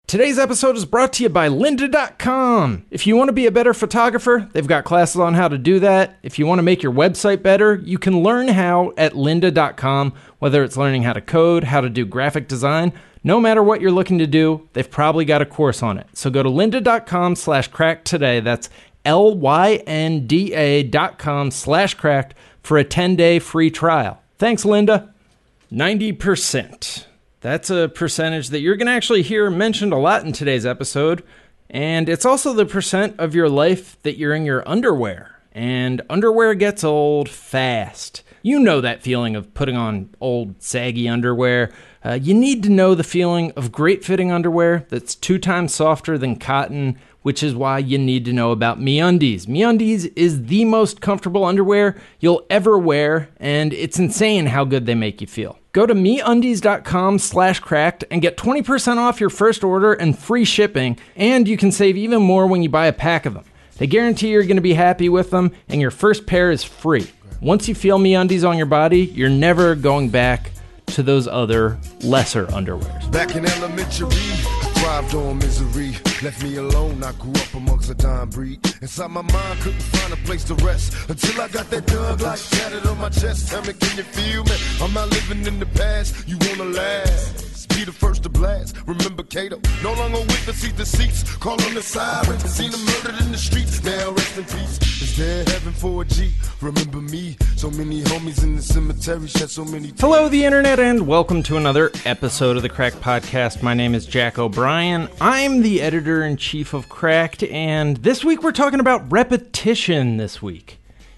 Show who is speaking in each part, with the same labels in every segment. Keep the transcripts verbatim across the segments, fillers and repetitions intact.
Speaker 1: Today's episode is brought to you by lynda dot com. If you want to be a better photographer, they've got classes on how to do that. If you want to make your website better, you can learn how at lynda dot com, whether it's learning how to code, how to do graphic design. No matter what you're looking to do, they've probably got a course on it. So go to lynda dot com slash cracked today. That's L Y N D A dot com slash cracked for a ten-day free trial. Thanks, Lynda. ninety percent. That's a percentage that you're going to actually hear mentioned a lot in today's episode. And it's also the percent of your life that you're in your underwear. And underwear gets old fast. You know that feeling of putting on old, saggy underwear. Uh, you need to know the feeling of great-fitting underwear that's two times softer than cotton, which is why you need to know about MeUndies. MeUndies is the most comfortable underwear you'll ever wear, and it's insane how good they make you feel. Go to MeUndies dot com slash cracked and get twenty percent off your first order and free shipping, and you can save even more when you buy a pack of them. They guarantee you're going to be happy with them, and your first pair is free. Once you feel MeUndies on your body, you're never going back to those other lesser underwears.
Speaker 2: Back in elementary, I thrived on misery. Left me alone, I grew up amongst a dying breed. Inside my mind, couldn't find a place to rest until I got that Doug light tatted on my chest. Tell me, can you feel me? I'm not living in the past. You wanna last? Be the first to blast. Remember Cato? No longer with the seat, the seats. Call on the sirens. Seen them murdered in the streets. Now rest in peace. Is there heaven for a G? Remember me? So many homies in the cemetery shed so many tears.
Speaker 1: Hello, the internet, and welcome to another episode of the Cracked Podcast. My name is Jack O'Brien. I'm the editor-in-chief of Cracked, and this week we're talking about repetition this week.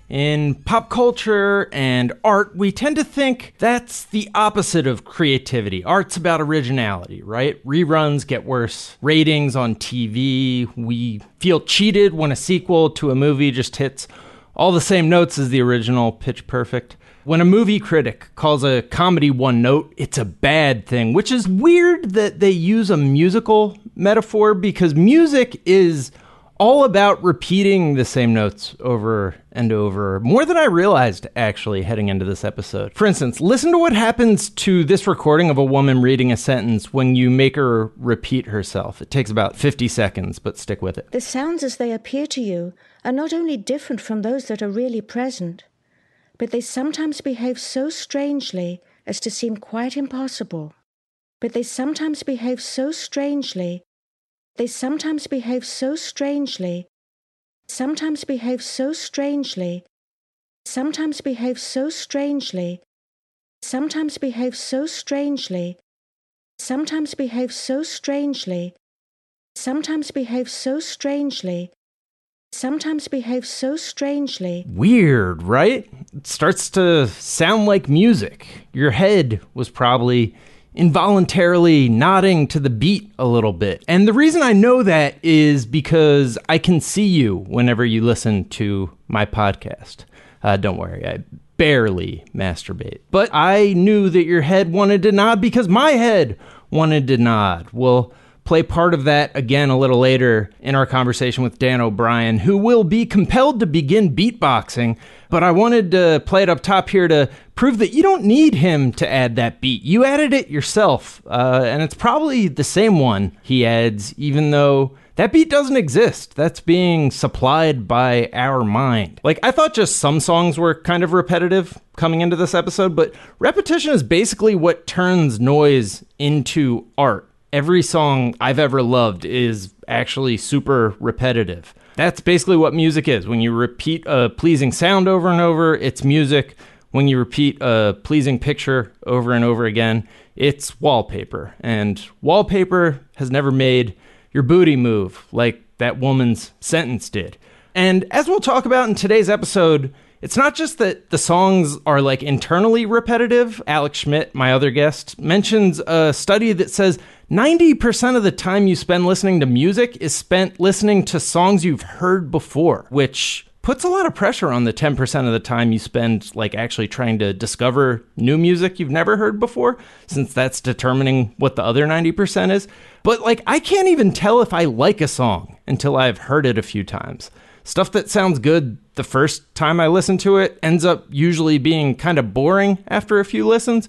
Speaker 1: In pop culture and art, we tend to think that's the opposite of creativity. Art's about originality, right? Reruns get worse ratings on T V. We feel cheated when a sequel to a movie just hits all the same notes as the original, Pitch Perfect. When a movie critic calls a comedy one note, it's a bad thing, which is weird that they use a musical metaphor because music is all about repeating the same notes over and over, more than I realized, actually, heading into this episode. For instance, listen to what happens to this recording of a woman reading a sentence when you make her repeat herself. It takes about fifty seconds, but stick with it.
Speaker 3: The sounds as they appear to you are not only different from those that are really present, but they sometimes behave so strangely as to seem quite impossible. But they sometimes behave so strangely They sometimes behave so strangely, sometimes behave so strangely, sometimes behave so strangely, sometimes behave so strangely, sometimes behave so strangely, sometimes behave so strangely, sometimes behave so strangely.
Speaker 1: Weird, right? It starts to sound like music. Your head was probably involuntarily nodding to the beat a little bit. And the reason I know that is because I can see you whenever you listen to my podcast. Uh, don't worry, I barely masturbate. But I knew that your head wanted to nod because my head wanted to nod. We'll play part of that again a little later in our conversation with Dan O'Brien, who will be compelled to begin beatboxing. But I wanted to play it up top here to prove that you don't need him to add that beat. You added it yourself, uh, and it's probably the same one he adds, even though that beat doesn't exist. That's being supplied by our mind. Like, I thought just some songs were kind of repetitive coming into this episode, but repetition is basically what turns noise into art. Every song I've ever loved is actually super repetitive. That's basically what music is. When you repeat a pleasing sound over and over, it's music. When you repeat a pleasing picture over and over again, it's wallpaper. And wallpaper has never made your booty move like that woman's sentence did. And as we'll talk about in today's episode, it's not just that the songs are like internally repetitive. Alex Schmidt, my other guest, mentions a study that says ninety percent of the time you spend listening to music is spent listening to songs you've heard before, which puts a lot of pressure on the ten percent of the time you spend like actually trying to discover new music you've never heard before, since that's determining what the other ninety percent is. But like, I can't even tell if I like a song until I've heard it a few times. Stuff that sounds good the first time I listen to it ends up usually being kind of boring after a few listens.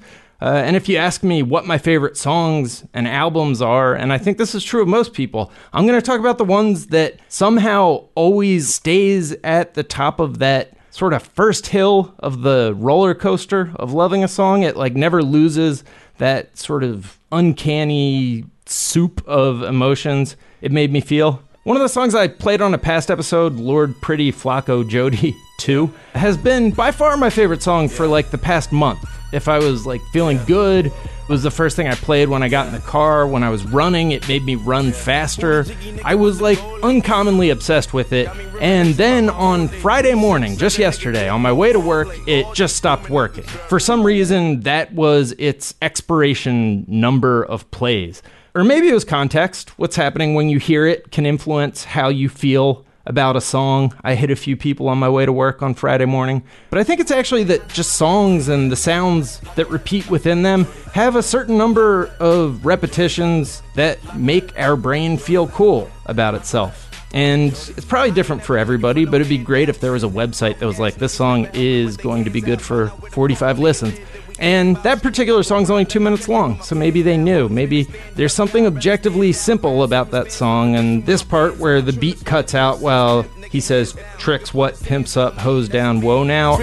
Speaker 1: Uh, and if you ask me what my favorite songs and albums are, and I think this is true of most people, I'm going to talk about the ones that somehow always stays at the top of that sort of first hill of the roller coaster of loving a song. It like never loses that sort of uncanny soup of emotions it made me feel. One of the songs I played on a past episode, Lord Pretty Flacco Jody two, has been by far my favorite song for like the past month. If I was like feeling good, it was the first thing I played when I got in the car. When I was running, it made me run faster. I was like uncommonly obsessed with it. And then on Friday morning, just yesterday, on my way to work, it just stopped working. For some reason, that was its expiration number of plays. Or maybe it was context. What's happening when you hear it can influence how you feel about a song. I hit a few people on my way to work on Friday morning. But I think it's actually that just songs and the sounds that repeat within them have a certain number of repetitions that make our brain feel cool about itself. And it's probably different for everybody, but it'd be great if there was a website that was like, this song is going to be good for forty-five listens. And that particular song's only two minutes long, so maybe they knew. Maybe there's something objectively simple about that song, and this part where the beat cuts out while he says, tricks what pimps up, hose down, whoa now.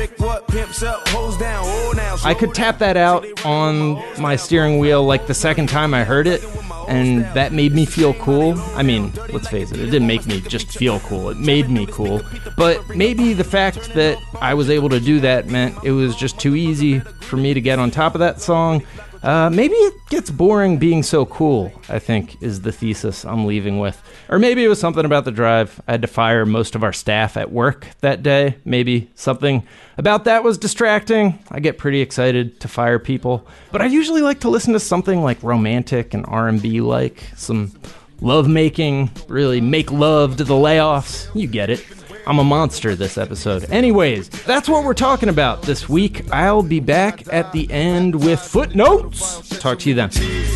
Speaker 1: I could tap that out on my steering wheel like the second time I heard it, and that made me feel cool. I mean, let's face it, it didn't make me just feel cool. It made me cool. But maybe the fact that I was able to do that meant it was just too easy for me to get on top of that song. Uh, maybe it gets boring being so cool, I think, is the thesis I'm leaving with. Or maybe it was something about the drive. I had to fire most of our staff at work that day. Maybe something about that was distracting. I get pretty excited to fire people. But I usually like to listen to something like romantic and R and B like. Some love-making, really make love to the layoffs. You get it. I'm a monster this episode. Anyways, that's what we're talking about this week. I'll be back at the end with footnotes. Talk to you then.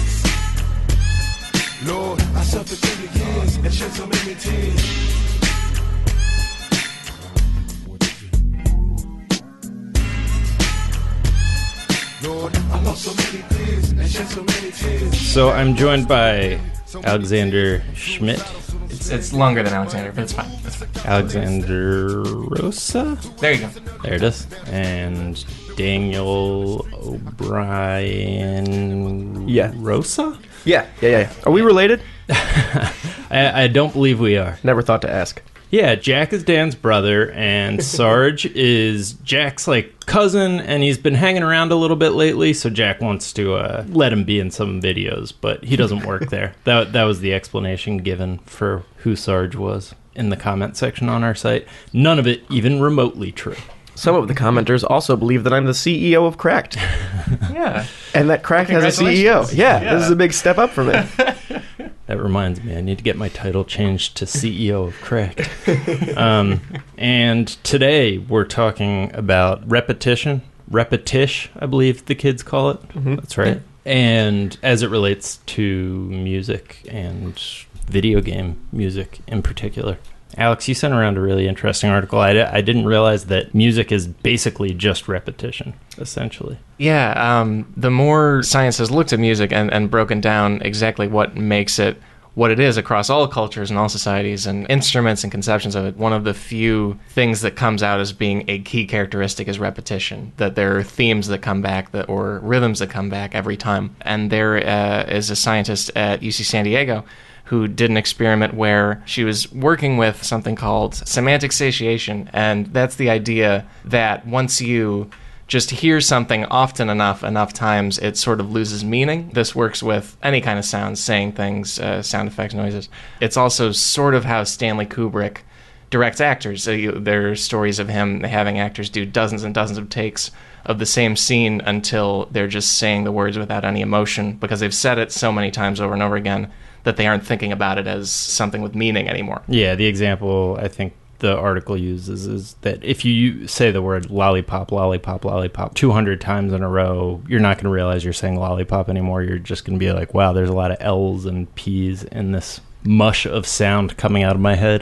Speaker 2: Lord, I suffered through the years and shed so many tears. Lord, I lost so many tears and shed so many tears.
Speaker 1: So I'm joined by Alexander Schmidt.
Speaker 4: It's, it's longer than Alexander, but it's fine. It's fine.
Speaker 1: Alexander Rosa?
Speaker 4: There you go.
Speaker 1: There it is. And Daniel O'Brien
Speaker 5: Yeah.
Speaker 1: Rosa?
Speaker 5: Yeah, yeah, yeah. yeah. Are we related?
Speaker 1: I, I don't believe we are.
Speaker 5: Never thought to ask.
Speaker 1: Yeah, Jack is Dan's brother, and Sarge is Jack's, like, cousin, and he's been hanging around a little bit lately, so Jack wants to uh, let him be in some videos, but he doesn't work there. That that was the explanation given for who Sarge was in the comment section on our site. None of it even remotely true.
Speaker 5: Some of the commenters also believe that I'm the C E O of Cracked.
Speaker 4: Yeah.
Speaker 5: And that Cracked has a C E O. Yeah,
Speaker 4: Yeah.
Speaker 5: this is a big step up for me.
Speaker 1: That reminds me, I need to get my title changed to C E O of Cracked. Um, and today we're talking about repetition. Repetish, I believe the kids call it. Mm-hmm. That's right. And as it relates to music and video game music in particular. Alex, you sent around a really interesting article. I, I didn't realize that music is basically just repetition, essentially.
Speaker 4: Yeah, um, the more science has looked at music and, and broken down exactly what makes it what it is across all cultures and all societies and instruments and conceptions of it, one of the few things that comes out as being a key characteristic is repetition, that there are themes that come back that or rhythms that come back every time. And there uh, is a scientist at U C San Diego who did an experiment where she was working with something called semantic satiation, and that's the idea that once you just hear something often enough, enough times, it sort of loses meaning. This works with any kind of sounds, saying things, uh, sound effects, noises. It's also sort of how Stanley Kubrick directs actors. So you, there are stories of him having actors do dozens and dozens of takes of the same scene until they're just saying the words without any emotion, because they've said it so many times over and over again that they aren't thinking about it as something with meaning anymore.
Speaker 1: Yeah, the example I think the article uses is that if you say the word lollipop, lollipop, lollipop two hundred times in a row, you're not going to realize you're saying lollipop anymore. You're just going to be like, wow, there's a lot of L's and P's in this mush of sound coming out of my head.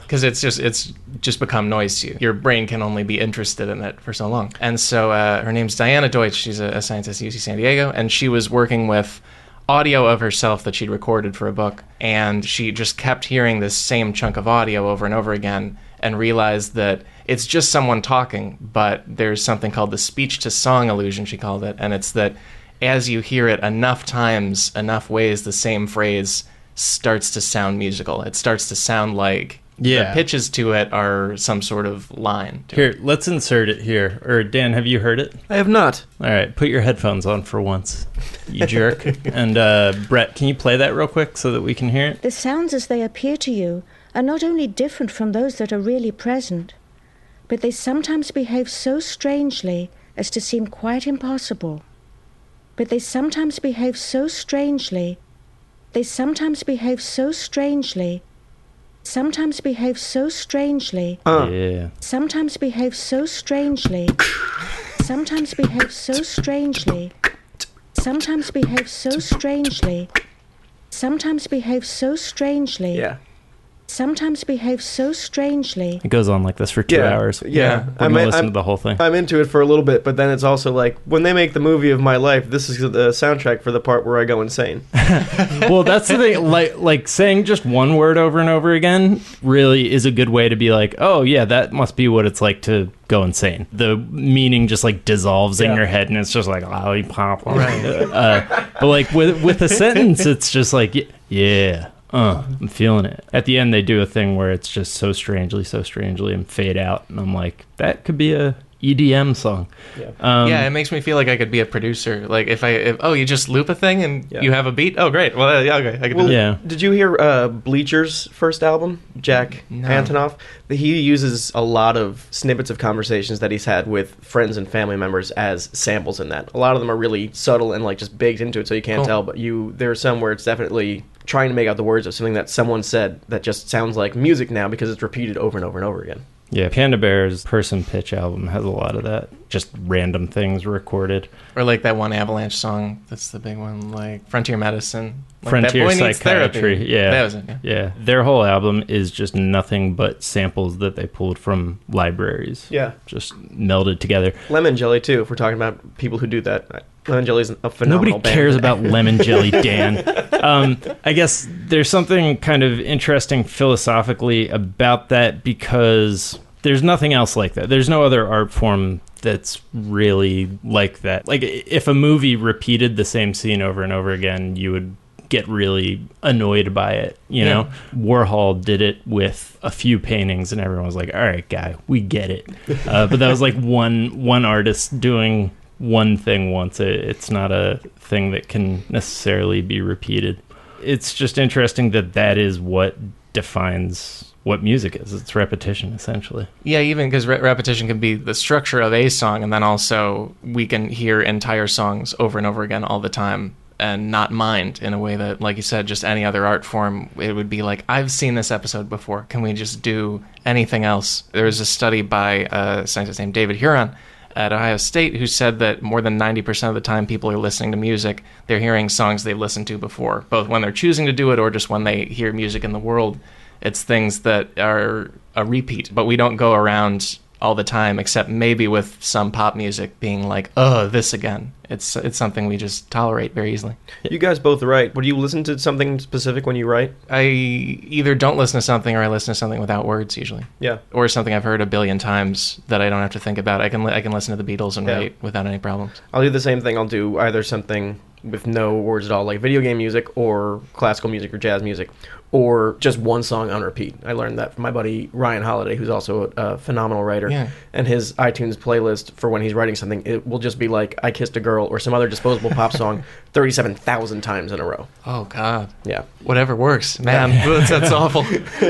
Speaker 4: because it's just it's just become noise to you. Your brain can only be interested in it for so long. And so uh, her name's Diana Deutsch. She's a, a scientist at U C San Diego, and she was working with audio of herself that she'd recorded for a book, and she just kept hearing this same chunk of audio over and over again and realized that it's just someone talking, but there's something called the speech-to-song illusion, she called it, and it's that as you hear it enough times, enough ways, the same phrase starts to sound musical. It starts to sound like
Speaker 1: Yeah.
Speaker 4: the pitches to it are some sort of line. To
Speaker 1: Here,
Speaker 4: it.
Speaker 1: let's insert it here. Or Dan, have you heard it?
Speaker 5: I have not.
Speaker 1: All right, put your headphones on for once, you jerk. And uh, Brett, can you play that real quick so that we can hear it?
Speaker 3: The sounds as they appear to you are not only different from those that are really present, but they sometimes behave so strangely as to seem quite impossible. But they sometimes behave so strangely, they sometimes behave so strangely, sometimes behave so strangely,
Speaker 5: Uh.
Speaker 1: Yeah.
Speaker 3: sometimes behave so strangely, sometimes behave so strangely, sometimes behave so strangely, sometimes behave so strangely,
Speaker 5: Yeah.
Speaker 3: sometimes behave so strangely.
Speaker 1: It goes on like this for two
Speaker 5: Yeah.
Speaker 1: hours.
Speaker 5: Yeah.
Speaker 1: We're
Speaker 5: I'm,
Speaker 1: going to listen
Speaker 5: I'm,
Speaker 1: to the whole thing.
Speaker 5: I'm into it for a little bit, but then it's also like, when they make the movie of my life, this is the soundtrack for the part where I go insane.
Speaker 1: Well, that's the thing. Like, like saying just one word over and over again really is a good way to be like, oh, yeah, that must be what it's like to go insane. The meaning just like dissolves in
Speaker 5: Yeah.
Speaker 1: your head, and it's just like lollipop. Right. Uh, but like with with a sentence, it's just like, y- yeah. Uh, I'm feeling it. At the end, they do a thing where it's just so strangely, so strangely, and fade out. And I'm like, that could be a E D M song.
Speaker 5: Yeah.
Speaker 1: Um,
Speaker 4: yeah, it makes me feel like I could be a producer. Like if I, if, oh, you just loop a thing and
Speaker 5: Yeah.
Speaker 4: you have a beat. Oh, great. Well, yeah, okay, I can
Speaker 5: Well,
Speaker 4: do that.
Speaker 1: Yeah.
Speaker 5: Did you hear uh, Bleacher's first album, Jack
Speaker 4: No.
Speaker 5: Antonoff? He uses a lot of snippets of conversations that he's had with friends and family members as samples in that. A lot of them are really subtle and like just baked into it, so you can't
Speaker 4: Cool.
Speaker 5: tell. But you, there are some where it's definitely trying to make out the words of something that someone said that just sounds like music now because it's repeated over and over and over again.
Speaker 1: Yeah, Panda Bear's Person Pitch album has a lot of that. Just random things recorded.
Speaker 4: Or like that one Avalanche song. That's the big one. Like Frontier Medicine. Like,
Speaker 1: Frontier
Speaker 4: that boy needs
Speaker 1: Psychiatry.
Speaker 4: therapy.
Speaker 1: Yeah.
Speaker 4: That was it. Yeah.
Speaker 1: Yeah. Their whole album is just nothing but samples that they pulled from libraries.
Speaker 5: Yeah.
Speaker 1: Just melded together.
Speaker 5: Lemon Jelly, too, if we're talking about people who do that. Lemon Jelly is a phenomenal
Speaker 1: Nobody
Speaker 5: band.
Speaker 1: cares about Lemon Jelly, Dan. Um, I guess there's something kind of interesting philosophically about that because there's nothing else like that. There's no other art form that's really like that. Like, if a movie repeated the same scene over and over again, you would get really annoyed by it, you know? Warhol did it with a few paintings and everyone was like, all right, guy, we get it. Uh, but that was like one one artist doing one thing once. It, it's not a thing that can necessarily be repeated. It's just interesting that that is what defines what music is. It's repetition, essentially.
Speaker 4: Yeah, even because re- repetition can be the structure of a song, and then also we can hear entire songs over and over again all the time and not mind in a way that, like you said, just any other art form, it would be like, I've seen this episode before. Can we just do anything else? There was a study by a scientist named David Huron at Ohio State who said that more than ninety percent of the time people are listening to music, they're hearing songs they've listened to before, both when they're choosing to do it or just when they hear music in the world. It's things that are a repeat, but we don't go around all the time, except maybe with some pop music being like, oh, this again. It's it's something we just tolerate very easily.
Speaker 5: You guys both write. Would you listen to something specific when you write?
Speaker 4: I either don't listen to something or I listen to something without words usually.
Speaker 5: Yeah.
Speaker 4: Or something I've heard a billion times that I don't have to think about. I can li- I can listen to the Beatles and
Speaker 5: Yeah.
Speaker 4: write without any problems.
Speaker 5: I'll do the same thing. I'll do either something with no words at all, like video game music or classical music or jazz music, or just one song on repeat. I learned that from my buddy Ryan Holiday, who's also a, a phenomenal writer.
Speaker 4: Yeah.
Speaker 5: And his iTunes playlist for when he's writing something, it will just be like I Kissed a Girl or some other disposable pop song thirty-seven thousand times in a row.
Speaker 4: Oh, God.
Speaker 5: Yeah.
Speaker 4: Whatever works, man. that's, that's awful.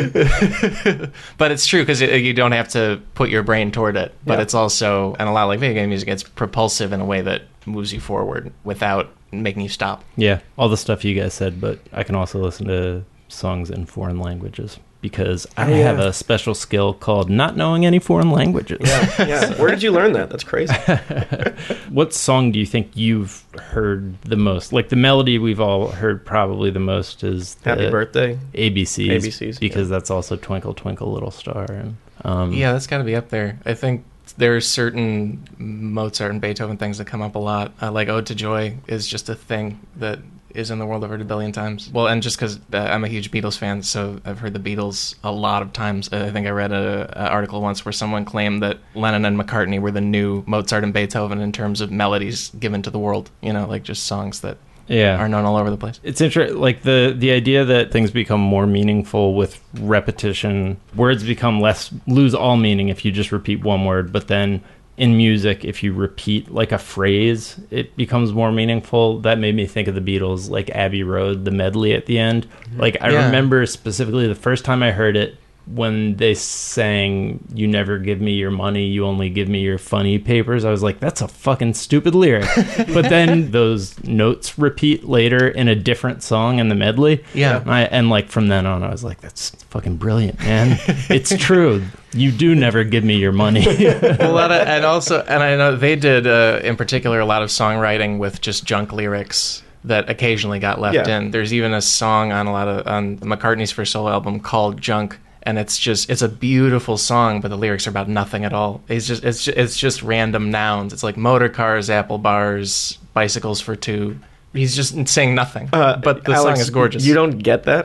Speaker 4: But it's true because it, you don't have to put your brain toward it. But
Speaker 5: Yeah.
Speaker 4: it's also, and a lot like video game music, it's propulsive in a way that moves you forward without making you stop.
Speaker 1: Yeah, all the stuff you guys said, but I can also listen to songs in foreign languages. because I
Speaker 5: Oh, yeah.
Speaker 1: have a special skill called not knowing any foreign languages.
Speaker 5: Yeah, yeah. Where did you learn that? That's crazy.
Speaker 1: What song do you think you've heard the most? Like the melody we've all heard probably the most is the
Speaker 5: Happy Birthday.
Speaker 1: A B Cs,
Speaker 5: A B Cs,
Speaker 1: because
Speaker 5: yeah.
Speaker 1: that's also Twinkle Twinkle Little Star. And um,
Speaker 4: Yeah, that's got to be up there. I think there are certain Mozart and Beethoven things that come up a lot. Uh, like Ode to Joy is just a thing that is in the world I've heard a billion times. Well, and just because uh, I'm a huge Beatles fan, so I've heard the Beatles a lot of times. I think I read an article once where someone claimed that Lennon and McCartney were the new Mozart and Beethoven in terms of melodies given to the world. You know, like just songs that
Speaker 1: yeah.
Speaker 4: are known all over the place.
Speaker 1: It's interesting, like the the idea that things become more meaningful with repetition. Words become less, lose all meaning if you just repeat one word, but then in music, if you repeat like a phrase, it becomes more meaningful. That made me think of the Beatles, like Abbey Road, the medley at the end. Like I
Speaker 4: Yeah.
Speaker 1: remember specifically the first time I heard it, when they sang, "You never give me your money, you only give me your funny papers," I was like, that's a fucking stupid lyric. But then those notes repeat later in a different song in the medley.
Speaker 4: Yeah.
Speaker 1: I, and like from then on, I was like, that's fucking brilliant, man. It's true. You do never give me your money.
Speaker 4: a lot of, and also, and I know they did, uh, in particular, a lot of songwriting with just junk lyrics that occasionally got left
Speaker 5: Yeah.
Speaker 4: in. There's even a song on a lot of on McCartney's first solo album called Junk, and it's just it's a beautiful song, but the lyrics are about nothing at all. It's just it's just, it's just random nouns. It's like motor cars, apple bars, bicycles for two. He's just saying nothing.
Speaker 5: Uh,
Speaker 4: but the
Speaker 5: Alex,
Speaker 4: song is gorgeous.
Speaker 5: You don't get that?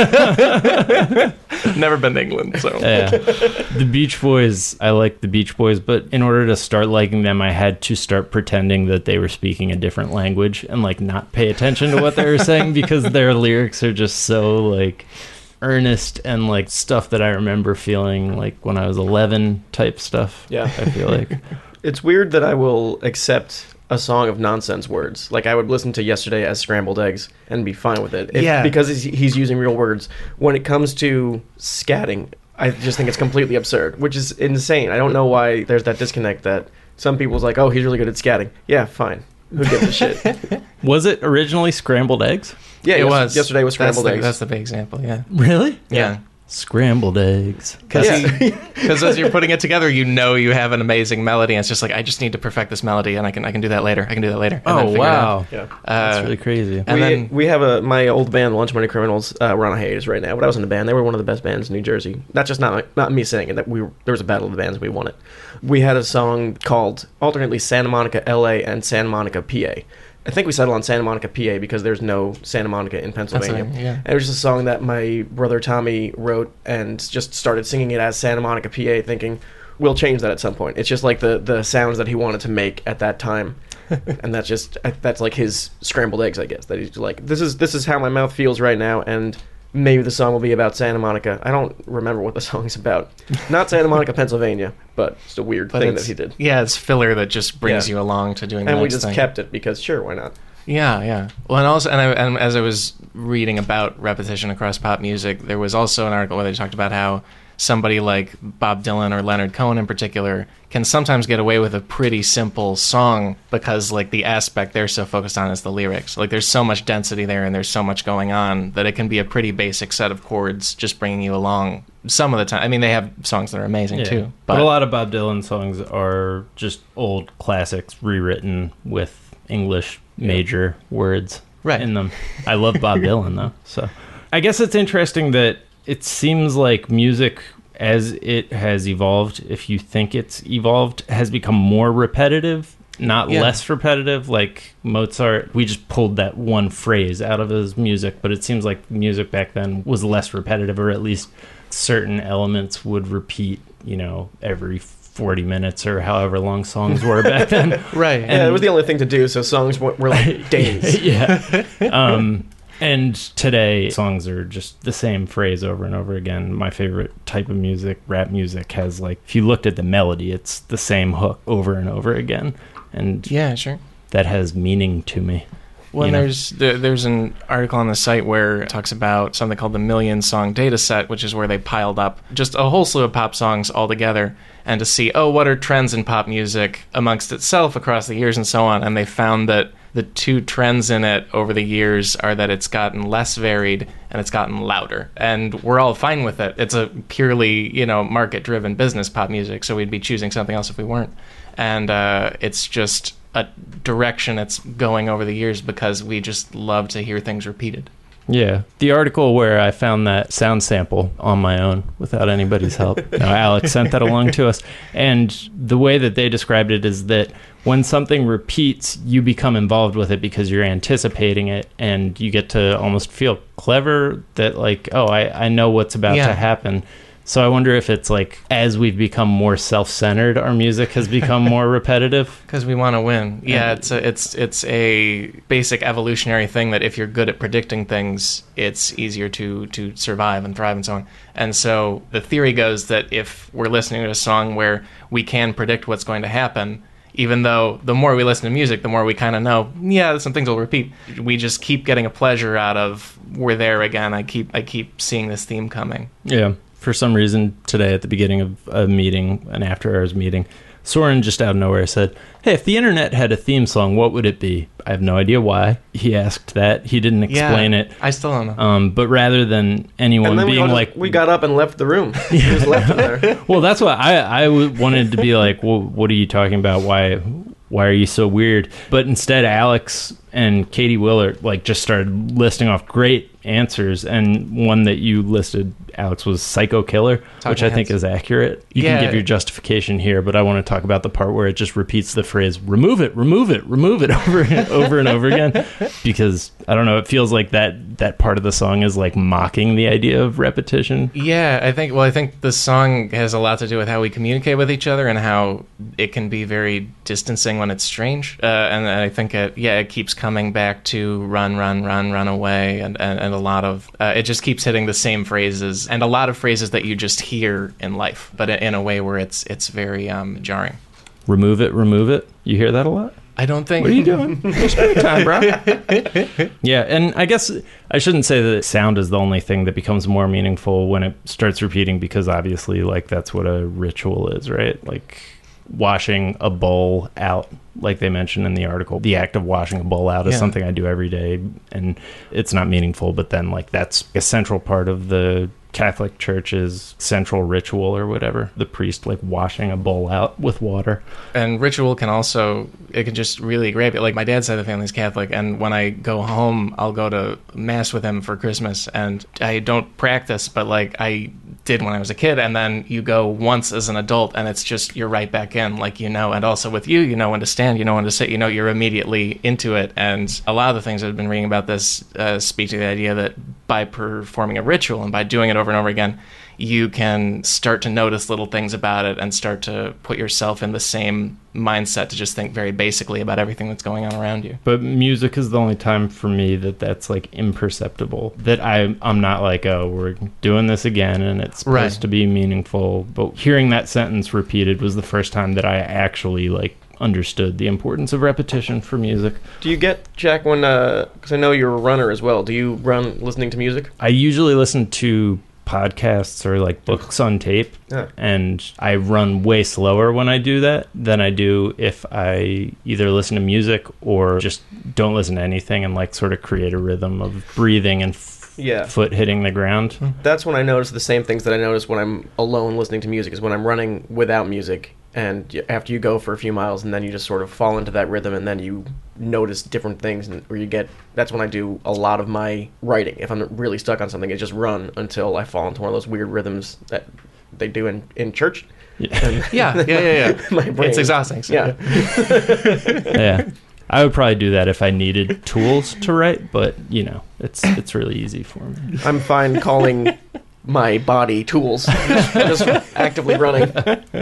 Speaker 4: Never been to England, so
Speaker 1: Yeah. The Beach Boys, I like the Beach Boys, but in order to start liking them, I had to start pretending that they were speaking a different language and like not pay attention to what they were saying, because their lyrics are just so like earnest and like stuff that I remember feeling like when I was eleven type stuff.
Speaker 5: Yeah.
Speaker 1: I feel like.
Speaker 5: It's weird that I will accept a song of nonsense words. Like I would listen to Yesterday as Scrambled Eggs and be fine with it. If,
Speaker 4: Yeah.
Speaker 5: Because he's, he's using real words. When it comes to scatting, I just think it's completely absurd, which is insane. I don't know why there's that disconnect that some people's like, oh, he's really good at scatting. Yeah, fine. Who gives a shit?
Speaker 1: Was it originally Scrambled Eggs?
Speaker 5: Yeah,
Speaker 4: it
Speaker 5: yes-
Speaker 4: was.
Speaker 5: Yesterday was Scrambled
Speaker 4: that's the,
Speaker 5: Eggs.
Speaker 4: That's the big example, yeah.
Speaker 1: Really?
Speaker 4: Yeah.
Speaker 1: Scrambled eggs.
Speaker 4: Because
Speaker 5: Yeah.
Speaker 4: as you're putting it together, you know you have an amazing melody, and it's just like, I just need to perfect this melody, and I can I can do that later. I can do that later. And then
Speaker 1: Oh,
Speaker 4: figure it out.
Speaker 1: wow.
Speaker 5: Yeah.
Speaker 1: That's
Speaker 4: Uh,
Speaker 1: really crazy.
Speaker 4: And
Speaker 5: we,
Speaker 4: then-
Speaker 5: we have a my old band Lunch Money Criminals. Uh, we're on a hiatus right now, but I was in the band. They were one of the best bands in New Jersey. Not just not not me saying it. That we were, there was a battle of the bands. We won it. We had a song called alternately Santa Monica, L A, and Santa Monica, P A. I think we settled on Santa Monica, P A, because there's no Santa Monica in Pennsylvania.
Speaker 4: Pennsylvania, yeah.
Speaker 5: And it was just a song that my brother Tommy wrote and just started singing it as Santa Monica, P A, thinking we'll change that at some point. It's just like the the sounds that he wanted to make at that time. And that's just that's like his scrambled eggs, I guess. That he's like, this is this is how my mouth feels right now, and maybe the song will be about Santa Monica. I don't remember what the song's about. Not Santa Monica, Pennsylvania, but it's a weird
Speaker 4: But
Speaker 5: thing
Speaker 4: it's-
Speaker 5: that he did.
Speaker 4: Yeah, it's filler that just brings
Speaker 5: Yeah.
Speaker 4: you along to doing the
Speaker 5: And we
Speaker 4: next
Speaker 5: just
Speaker 4: thing.
Speaker 5: kept it because sure, why not?
Speaker 4: Yeah, yeah. Well, and also, and, I, and as I was reading about repetition across pop music, there was also an article where they talked about how somebody like Bob Dylan or Leonard Cohen in particular can sometimes get away with a pretty simple song because like the aspect they're so focused on is the lyrics. Like there's so much density there and there's so much going on that it can be a pretty basic set of chords just bringing you along some of the time. I mean, they have songs that are amazing
Speaker 1: Yeah.
Speaker 4: too.
Speaker 1: But, a lot of Bob Dylan songs are just old classics rewritten with English major words
Speaker 4: Right.
Speaker 1: in them. I love Bob Dylan though. So I guess it's interesting that it seems like music as it has evolved, if you think it's evolved, has become more repetitive, not
Speaker 4: Yeah.
Speaker 1: less repetitive. Like Mozart, we just pulled that one phrase out of his music, but it seems like music back then was less repetitive, or at least certain elements would repeat, you know, every forty minutes or however long songs were back then.
Speaker 4: Right.
Speaker 5: Yeah, it was the only thing to do, so songs were, were like days.
Speaker 1: Yeah. Um, and today, songs are just the same phrase over and over again. My favorite type of music, rap music, has like, if you looked at the melody, it's the same hook over and over again. And
Speaker 4: Yeah, sure.
Speaker 1: that has meaning to me.
Speaker 4: Well,
Speaker 1: you know?
Speaker 4: there's there, there's an article on the site where it talks about something called the Million Song Data Set, which is where they piled up just a whole slew of pop songs all together and to see, oh, what are trends in pop music amongst itself across the years and so on. And they found that the two trends in it over the years are that it's gotten less varied and it's gotten louder. And we're all fine with it. It's a purely, you know, market-driven business, pop music, so we'd be choosing something else if we weren't. And uh, it's just a direction it's going over the years because we just love to hear things repeated.
Speaker 1: Yeah. The article where I found that sound sample on my own without anybody's help. No, Alex sent that along to us. And the way that they described it is that when something repeats, you become involved with it because you're anticipating it and you get to almost feel clever that like, oh, I, I know what's about
Speaker 4: Yeah.
Speaker 1: to happen. So I wonder if it's like, as we've become more self-centered, our music has become more repetitive.
Speaker 4: Because we want to win. Yeah, it's a, it's it's a basic evolutionary thing that if you're good at predicting things, it's easier to to survive and thrive and so on. And so the theory goes that if we're listening to a song where we can predict what's going to happen, even though the more we listen to music, the more we kind of know, yeah, some things will repeat. We just keep getting a pleasure out of, we're there again. I keep I keep seeing this theme coming.
Speaker 1: Yeah. For some reason, today at the beginning of a meeting, an after-hours meeting, Soren just out of nowhere said, hey, if the internet had a theme song, what would it be? I have no idea why he asked that. He didn't explain
Speaker 4: yeah,
Speaker 1: it.
Speaker 4: I still don't know.
Speaker 1: Um, but rather than anyone
Speaker 5: And then we,
Speaker 1: being
Speaker 5: all
Speaker 1: like...
Speaker 5: just, we got up and left the room. He just left it there.
Speaker 1: Well, that's what I, I w- wanted to be like, well, what are you talking about? Why why are you so weird? But instead, Alex and Katie Willard like just started listing off great answers, and one that you listed, Alex, was Psycho Killer,
Speaker 4: Talking
Speaker 1: which I think
Speaker 4: Heads.
Speaker 1: is accurate. You
Speaker 4: Yeah.
Speaker 1: can give your justification here, but I want to talk about the part where it just repeats the phrase, remove it, remove it, remove it over and over and over again, because, I don't know, it feels like that, that part of the song is like mocking the idea of repetition.
Speaker 4: Yeah, I think, well, I think the song has a lot to do with how we communicate with each other and how it can be very distancing when it's strange. Uh, and I think, it, yeah, it keeps coming back to run, run, run, run away. And, and, and a lot of, uh, it just keeps hitting the same phrases and a lot of phrases that you just hear in life, but in a way where it's, it's very um, jarring.
Speaker 1: Remove it, remove it. You hear that a lot?
Speaker 4: I don't think.
Speaker 1: What are you doing? It's break time, bro. Yeah, and I guess I shouldn't say that sound is the only thing that becomes more meaningful when it starts repeating, because obviously, like, that's what a ritual is, right? Like washing a bowl out, like they mentioned in the article. The act of washing a bowl out is
Speaker 4: Yeah.
Speaker 1: something I do every day, and it's not meaningful, but then, like, that's a central part of the Catholic Church's central ritual or whatever. The priest, like, washing a bowl out with water.
Speaker 4: And ritual can also, it can just really grab you. Like, my dad's side of the family's Catholic, and when I go home, I'll go to Mass with him for Christmas, and I don't practice, but, like, I did when I was a kid, and then you go once as an adult, and it's just, you're right back in, like, you know, and also with you, you know when to stand, you know when to sit, you know, you're immediately into it, and a lot of the things I've been reading about this uh, speak to the idea that by performing a ritual and by doing it over and over again, you can start to notice little things about it and start to put yourself in the same mindset to just think very basically about everything that's going on around you.
Speaker 1: But music is the only time for me that that's like imperceptible. That I, I'm not like, oh, we're doing this again and it's supposed
Speaker 4: Right.
Speaker 1: to be meaningful. But hearing that sentence repeated was the first time that I actually like understood the importance of repetition for music.
Speaker 5: Do you get, Jack, when, because I know you're a runner as well, do you run listening to music?
Speaker 1: I usually listen to podcasts or like books on tape,
Speaker 5: Yeah.
Speaker 1: and I run way slower when I do that than I do if I either listen to music or just don't listen to anything and like sort of create a rhythm of breathing and f-
Speaker 5: Yeah.
Speaker 1: foot hitting the ground.
Speaker 5: That's when I notice the same things that I notice when I'm alone listening to music, is when I'm running without music. And y- after you go for a few miles, and then you just sort of fall into that rhythm, and then you notice different things, and or you get. That's when I do a lot of my writing. If I'm really stuck on something, I just run until I fall into one of those weird rhythms that they do in, in church.
Speaker 1: Yeah.
Speaker 5: And
Speaker 4: Yeah, yeah, yeah, yeah.
Speaker 5: my brain,
Speaker 4: It's exhausting. So.
Speaker 5: Yeah.
Speaker 1: Yeah. I would probably do that if I needed tools to write, but you know, it's it's really easy for me.
Speaker 5: I'm fine calling my body tools. Just actively running.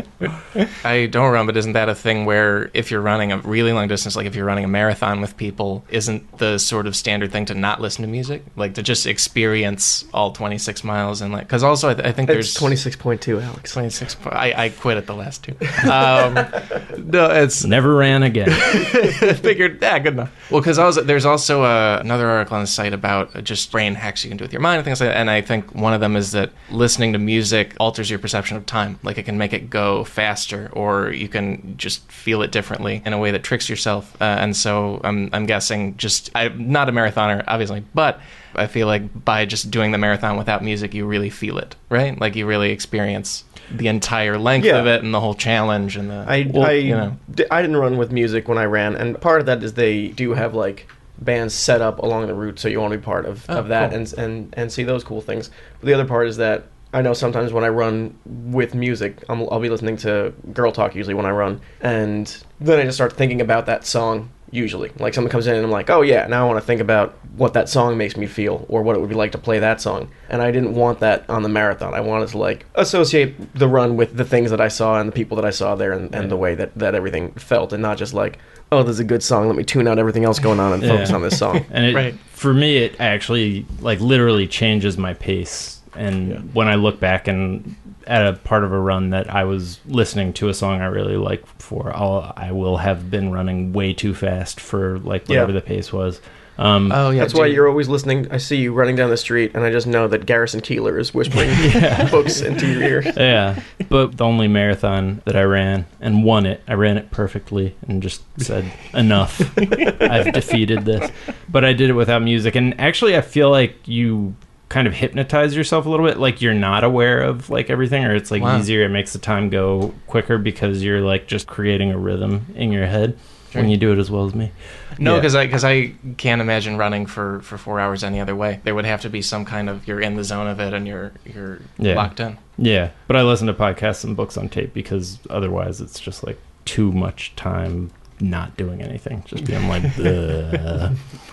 Speaker 4: I don't run, but isn't that a thing where if you're running a really long distance, like if you're running a marathon with people, isn't the sort of standard thing to not listen to music? Like to just experience all twenty-six miles and like, because also I, th- I think there's
Speaker 5: It's twenty-six point two, Alex.
Speaker 4: twenty-six. po- I, I quit at the last two. Um, no, it's
Speaker 1: Never ran again.
Speaker 4: figured, yeah, good enough. Well, because also there's also uh, another article on the site about just brain hacks you can do with your mind and things like that. And I think one of them is that listening to music alters your perception of time. Like, it can make it go faster, or you can just feel it differently in a way that tricks yourself. Uh, and so I'm I'm guessing just I'm not a marathoner, obviously, but I feel like by just doing the marathon without music, you really feel it, right? Like, you really experience the entire length
Speaker 5: Yeah.
Speaker 4: of it and the whole challenge and the
Speaker 5: I
Speaker 4: well,
Speaker 5: I,
Speaker 4: you know.
Speaker 5: di- I didn't run with music when I ran, and part of that is they do have like bands set up along the route, so you want to be part of,
Speaker 4: Oh,
Speaker 5: of that
Speaker 4: cool.
Speaker 5: and and and see those cool things. But the other part is that I know sometimes when I run with music, I'm, I'll be listening to Girl Talk usually when I run, and then I just start thinking about that song. Usually, like someone comes in and I'm like, oh yeah, now I want to think about what that song makes me feel, or what it would be like to play that song. And I didn't want that on the marathon. I wanted to like associate the run with the things that I saw and the people that I saw there, and, and the way that, that everything felt, and not just like, oh, this is a good song, let me tune out everything else going on and focus
Speaker 1: Yeah.
Speaker 5: on this song.
Speaker 1: And it,
Speaker 4: Right.
Speaker 1: for me, it actually like literally changes my pace. And
Speaker 5: Yeah.
Speaker 1: when I look back and at a part of a run that I was listening to a song I really like for, I'll, I will have been running way too fast for like whatever
Speaker 5: Yeah.
Speaker 1: the pace was. Um,
Speaker 4: Oh yeah,
Speaker 5: That's why
Speaker 4: dude.
Speaker 5: you're always listening. I see you running down the street, and I just know that Garrison Keeler is whispering books into your ears.
Speaker 1: yeah, but the only marathon that I ran and won it, I ran it perfectly and just said, enough. I've defeated this. But I did it without music. And actually, I feel like you kind of hypnotize yourself a little bit, like you're not aware of like everything, or it's like
Speaker 4: Wow.
Speaker 1: easier. It makes the time go quicker because you're like just creating a rhythm in your head
Speaker 4: Sure.
Speaker 1: when you do it as well as me.
Speaker 4: No,
Speaker 1: Yeah.
Speaker 4: because I because I can't imagine running for, for four hours any other way. There would have to be some kind of you're in the zone of it and you're you're
Speaker 1: Yeah.
Speaker 4: locked in.
Speaker 1: Yeah, but I listen to podcasts and books on tape because otherwise it's just like too much time not doing anything, just being like, ugh.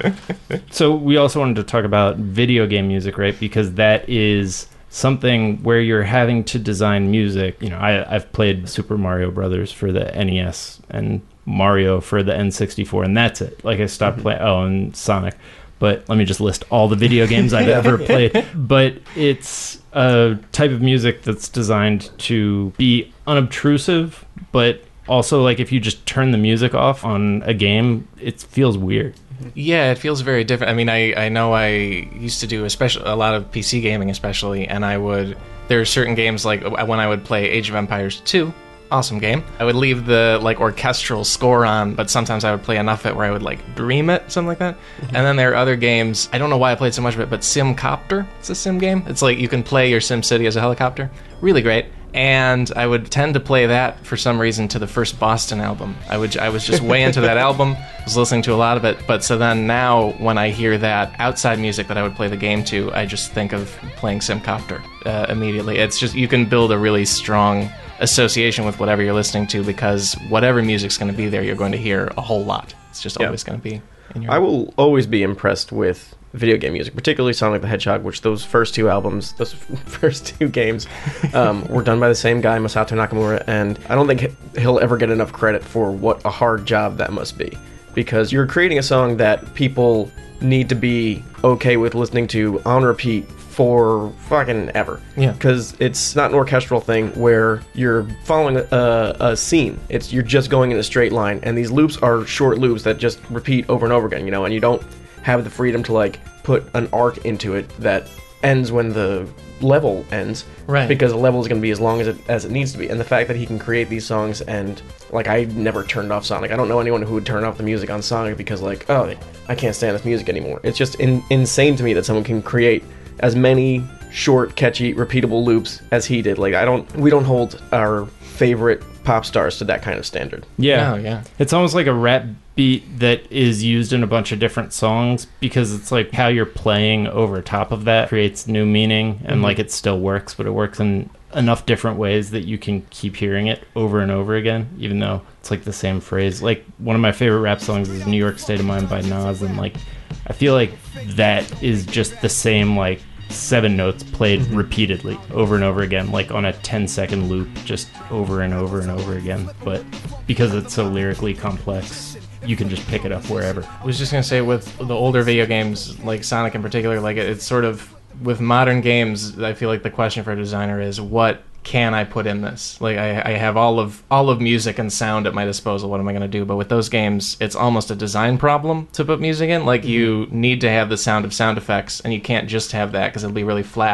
Speaker 1: So we also wanted to talk about video game music, right? Because that is something where you're having to design music. You know, I, I've played Super Mario Brothers for the N E S and Mario for the N sixty-four, and that's it. Like, I stopped playing. Oh, and Sonic. But let me just list all the video games I've ever played. But it's a type of music that's designed to be unobtrusive, but also, like, if you just turn the music off on a game, it feels weird.
Speaker 4: Yeah, it feels very different. I mean, I, I know I used to do especially a lot of P C gaming, especially, and I would there are certain games like when I would play Age of Empires two. Awesome game. I would leave the like orchestral score on, but sometimes I would play enough of it where I would like dream it, something like that. And then there are other games. I don't know why I played so much of it, but Simcopter. It's a sim game. It's like you can play your Sim City as a helicopter. Really great. And I would tend to play that for some reason to the first Boston album. I would I was just way into that album. Was listening to a lot of it. But so then now when I hear that outside music that I would play the game to, I just think of playing Simcopter uh, immediately. It's just you can build a really strong association with whatever you're listening to, because whatever music's going to be there, you're going to hear a whole lot. It's just
Speaker 5: Yeah.
Speaker 4: always going to be in your
Speaker 5: I will always be impressed with video game music, particularly Sonic the Hedgehog, which those first two albums, those first two games, um, were done by the same guy, Masato Nakamura, and I don't think he'll ever get enough credit for what a hard job that must be, because you're creating a song that people need to be okay with listening to on repeat for fucking ever.
Speaker 4: Yeah.
Speaker 5: Because it's not an orchestral thing where you're following a, a scene. It's you're just going in a straight line, and these loops are short loops that just repeat over and over again, you know, and you don't have the freedom to like put an arc into it that ends when the level ends.
Speaker 4: Right.
Speaker 5: Because the level is going to be as long as it as it needs to be. And the fact that he can create these songs, and like I never turned off Sonic. I don't know anyone who would turn off the music on Sonic because like, oh, I can't stand this music anymore. It's just in, insane to me that someone can create as many short, catchy, repeatable loops as he did. Like I don't we don't hold our favorite pop stars to that kind of standard.
Speaker 1: Yeah.
Speaker 4: Oh, yeah.
Speaker 1: It's almost like a rap beat that is used in a bunch of different songs, because it's like how you're playing over top of that creates new meaning, and
Speaker 5: Mm-hmm.
Speaker 1: like it still works, but it works in enough different ways that you can keep hearing it over and over again, even though it's like the same phrase. Like one of my favorite rap songs is New York State of Mind by Nas, and like I feel like that is just the same like seven notes played
Speaker 5: Mm-hmm.
Speaker 1: repeatedly over and over again, like on a ten second loop, just over and over and over again. But because it's so lyrically complex, you can just pick it up wherever.
Speaker 4: I was just going to say, with the older video games, like Sonic in particular, like it's sort of, with modern games, I feel like the question for a designer is, what can I put in this? Like I, I have all of all of music and sound at my disposal. What am I going to do? But with those games, it's almost a design problem to put music in. Like you need to have the sound of sound effects, and you can't just have that because it'll be really flat.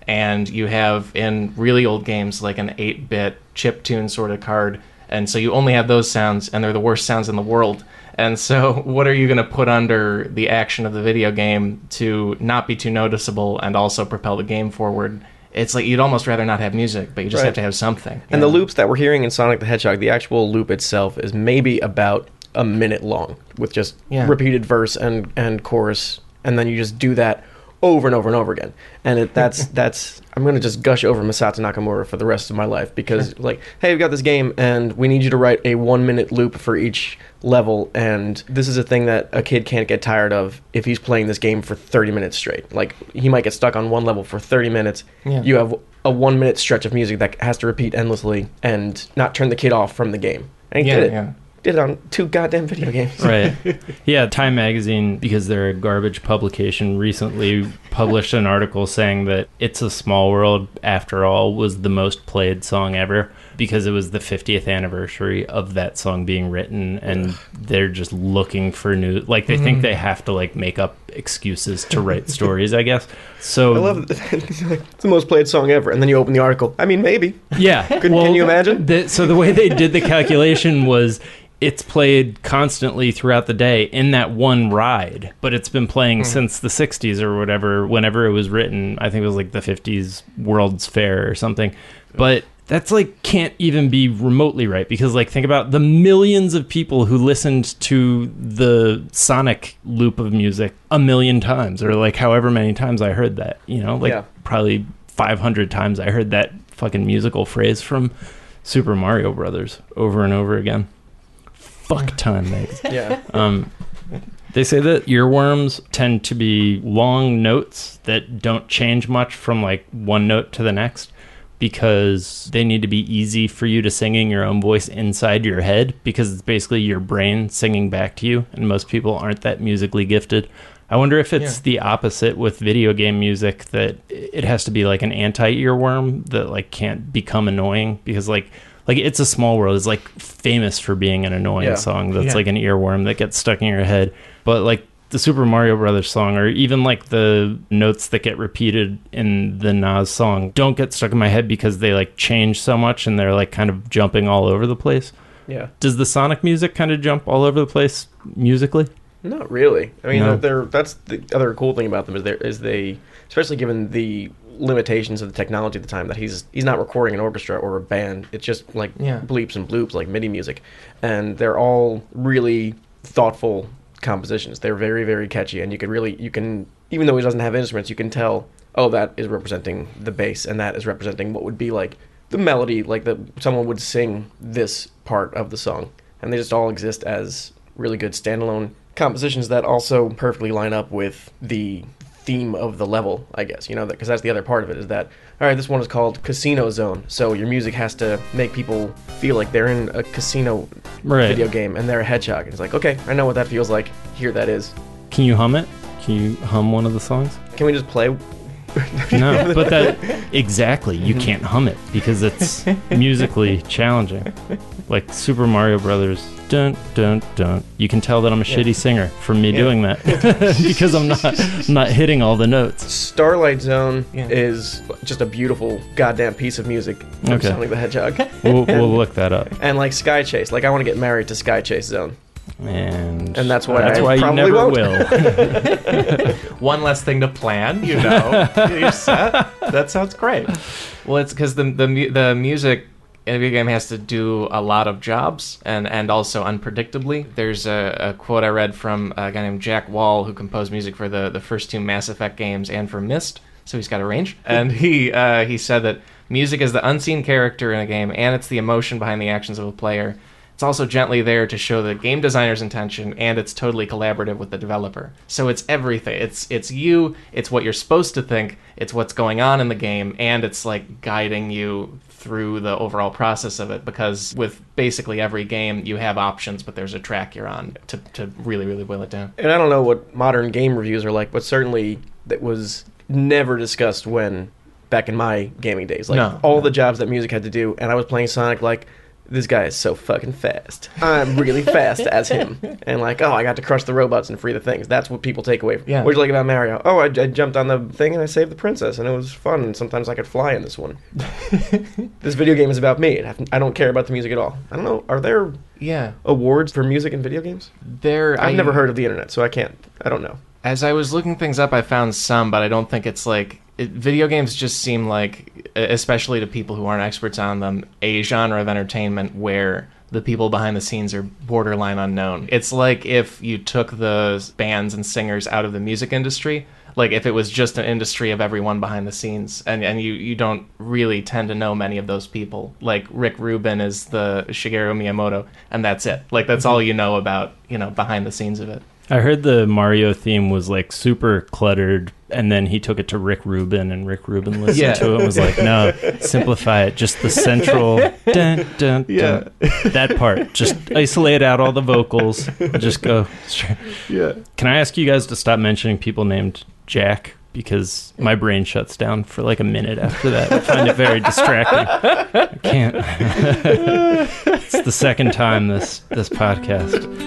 Speaker 4: and you have in really old games like an eight-bit chiptune sort of card, and so you only have those sounds, and they're the worst sounds in the world. And so what are you going to put under the action of the video game to not be too noticeable and also propel the game forward? It's like you'd almost rather not have music, but you just
Speaker 5: Right.
Speaker 4: have to have something.
Speaker 5: And
Speaker 4: know?
Speaker 5: the loops that we're hearing in Sonic the Hedgehog, the actual loop itself is maybe about a minute long with just
Speaker 4: Yeah.
Speaker 5: repeated verse and, and chorus, and then you just do that over and over and over again. And it, that's that's I'm going to just gush over Masato Nakamura for the rest of my life because
Speaker 4: Sure.
Speaker 5: like, hey, we've got this game and we need you to write a one minute loop for each level, and this is a thing that a kid can't get tired of if he's playing this game for thirty minutes straight. Like, he might get stuck on one level for thirty minutes.
Speaker 4: Yeah.
Speaker 5: You have a one minute stretch of music that has to repeat endlessly and not turn the kid off from the game. And he
Speaker 4: Yeah,
Speaker 5: did it.
Speaker 4: yeah.
Speaker 5: Did it on two goddamn video games.
Speaker 1: Right. Yeah, Time Magazine, because they're a garbage publication, recently published an article saying that It's a Small World, after all, was the most played song ever because it was the fiftieth anniversary of that song being written, and they're just looking for new... Like, they think they have to, like, make up excuses to write stories, I guess. So
Speaker 5: I love it. It's like, it's the most played song ever. And then you open the article. I mean, maybe.
Speaker 1: Yeah.
Speaker 5: Can, can you imagine?
Speaker 1: The, so the way they did the calculation was it's played constantly throughout the day in that one ride, but it's been playing
Speaker 5: Hmm.
Speaker 1: since the sixties or whatever, whenever it was written. I think it was like the fifties World's Fair or something. But that's like can't even be remotely right, because like think about the millions of people who listened to the Sonic loop of music a million times, or like however many times I heard that, you know, like
Speaker 5: Yeah.
Speaker 1: probably five hundred times I heard that fucking musical phrase from Super Mario Brothers over and over again. Fuck Time Magazine.
Speaker 5: Yeah.
Speaker 1: Um, they say that earworms tend to be long notes that don't change much from like one note to the next, because they need to be easy for you to sing in your own voice inside your head, because it's basically your brain singing back to you, and most people aren't that musically gifted. I wonder if it's
Speaker 4: Yeah.
Speaker 1: the opposite with video game music, that it has to be like an anti-earworm that like can't become annoying, because like like It's a Small World is like famous for being an annoying
Speaker 5: Yeah.
Speaker 1: song that's
Speaker 4: Yeah.
Speaker 1: like an earworm that gets stuck in your head. But like the Super Mario Brothers song, or even like the notes that get repeated in the Nas song, don't get stuck in my head because they like change so much and they're like kind of jumping all over the place.
Speaker 5: Yeah.
Speaker 1: Does the Sonic music kind of jump all over the place musically?
Speaker 5: Not really. I mean,
Speaker 1: No.
Speaker 5: they're that's the other cool thing about them is they is they, especially given the limitations of the technology at the time, that he's he's not recording an orchestra or a band. It's just like
Speaker 4: Yeah.
Speaker 5: bleeps and bloops, like MIDI music, and they're all really thoughtful compositions. They're very very catchy, and you can really you can even though he doesn't have instruments, you can tell, oh, that is representing the bass, and that is representing what would be like the melody, like that someone would sing this part of the song, and they just all exist as really good standalone compositions that also perfectly line up with the theme of the level, I guess, you know, because that's the other part of it, is that, all right, this one is called Casino Zone, so your music has to make people feel like they're in a casino
Speaker 1: Right.
Speaker 5: video game and they're a hedgehog. And it's like, okay, I know what that feels like. Here that is.
Speaker 1: Can you hum it? Can you hum one of the songs?
Speaker 5: Can we just play?
Speaker 1: No, but that exactly, you can't hum it because it's musically challenging. Like Super Mario Brothers, dun dun dun. You can tell that I'm a shitty singer from me
Speaker 5: Yeah.
Speaker 1: doing that because I'm not I'm not hitting all the notes.
Speaker 5: Starlight Zone
Speaker 4: Yeah.
Speaker 5: is just a beautiful goddamn piece of music from
Speaker 1: Okay.
Speaker 5: Sonic the Hedgehog.
Speaker 1: We'll, we'll look that up.
Speaker 5: And like Sky Chase, like I want to get married to Sky Chase Zone.
Speaker 1: And
Speaker 5: And that's why
Speaker 1: that's
Speaker 5: I
Speaker 1: why you
Speaker 5: probably
Speaker 1: never
Speaker 5: won't.
Speaker 1: will.
Speaker 4: One less thing to plan, you know. You're set. That sounds great. Well, it's because the the mu- the music in a video game has to do a lot of jobs, and, and also unpredictably. There's a, a quote I read from a guy named Jack Wall, who composed music for the, the first two Mass Effect games and for Myst, so he's got a range. And he uh, he said that music is the unseen character in a game, and it's the emotion behind the actions of a player. It's also gently there to show the game designer's intention, and it's totally collaborative with the developer. So it's everything. It's it's you, it's what you're supposed to think, it's what's going on in the game, and it's like guiding you through the overall process of it, because with basically every game you have options, but there's a track you're on to, to really, really boil it down.
Speaker 5: And I don't know what modern game reviews are like, but certainly that was never discussed when back in my gaming days. Like
Speaker 4: No,
Speaker 5: all
Speaker 4: no.
Speaker 5: the jobs that music had to do, and I was playing Sonic like this guy is so fucking fast. I'm really fast as him. And like, oh, I got to crush the robots and free the things. That's what people take away from
Speaker 4: Yeah.
Speaker 5: What'd you like about Mario? Oh, I, I jumped on the thing and I saved the princess, and it was fun, and sometimes I could fly in this one. This video game is about me. I don't care about the music at all. I don't know, are there
Speaker 4: Yeah.
Speaker 5: awards for music in video games?
Speaker 4: There,
Speaker 5: I've
Speaker 4: I,
Speaker 5: never heard of the internet, so I can't, I don't know.
Speaker 4: As I was looking things up, I found some, but I don't think it's like... It, video games just seem like, especially to people who aren't experts on them, a genre of entertainment where the people behind the scenes are borderline unknown. It's like if you took the bands and singers out of the music industry, like if it was just an industry of everyone behind the scenes, and, and you, you don't really tend to know many of those people. Like Rick Rubin is the Shigeru Miyamoto, and that's it. Like that's all you know about, you know, behind the scenes of it.
Speaker 1: I heard the Mario theme was like super cluttered, and then he took it to Rick Rubin, and Rick Rubin listened
Speaker 4: Yeah.
Speaker 1: to it and was like, no, simplify it. Just the central dun, dun,
Speaker 5: Yeah.
Speaker 1: dun. That part. Just isolate out all the vocals. And just go straight.
Speaker 5: Yeah.
Speaker 1: Can I ask you guys to stop mentioning people named Jack? Because my brain shuts down for like a minute after that. I find it very distracting. I can't. It's the second time this this podcast.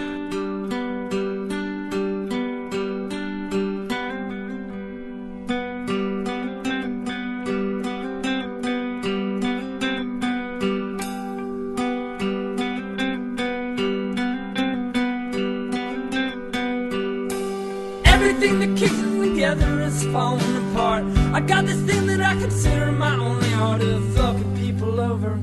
Speaker 6: Everything that keeps me together is falling apart. I got this thing that I consider my only art of fucking people over.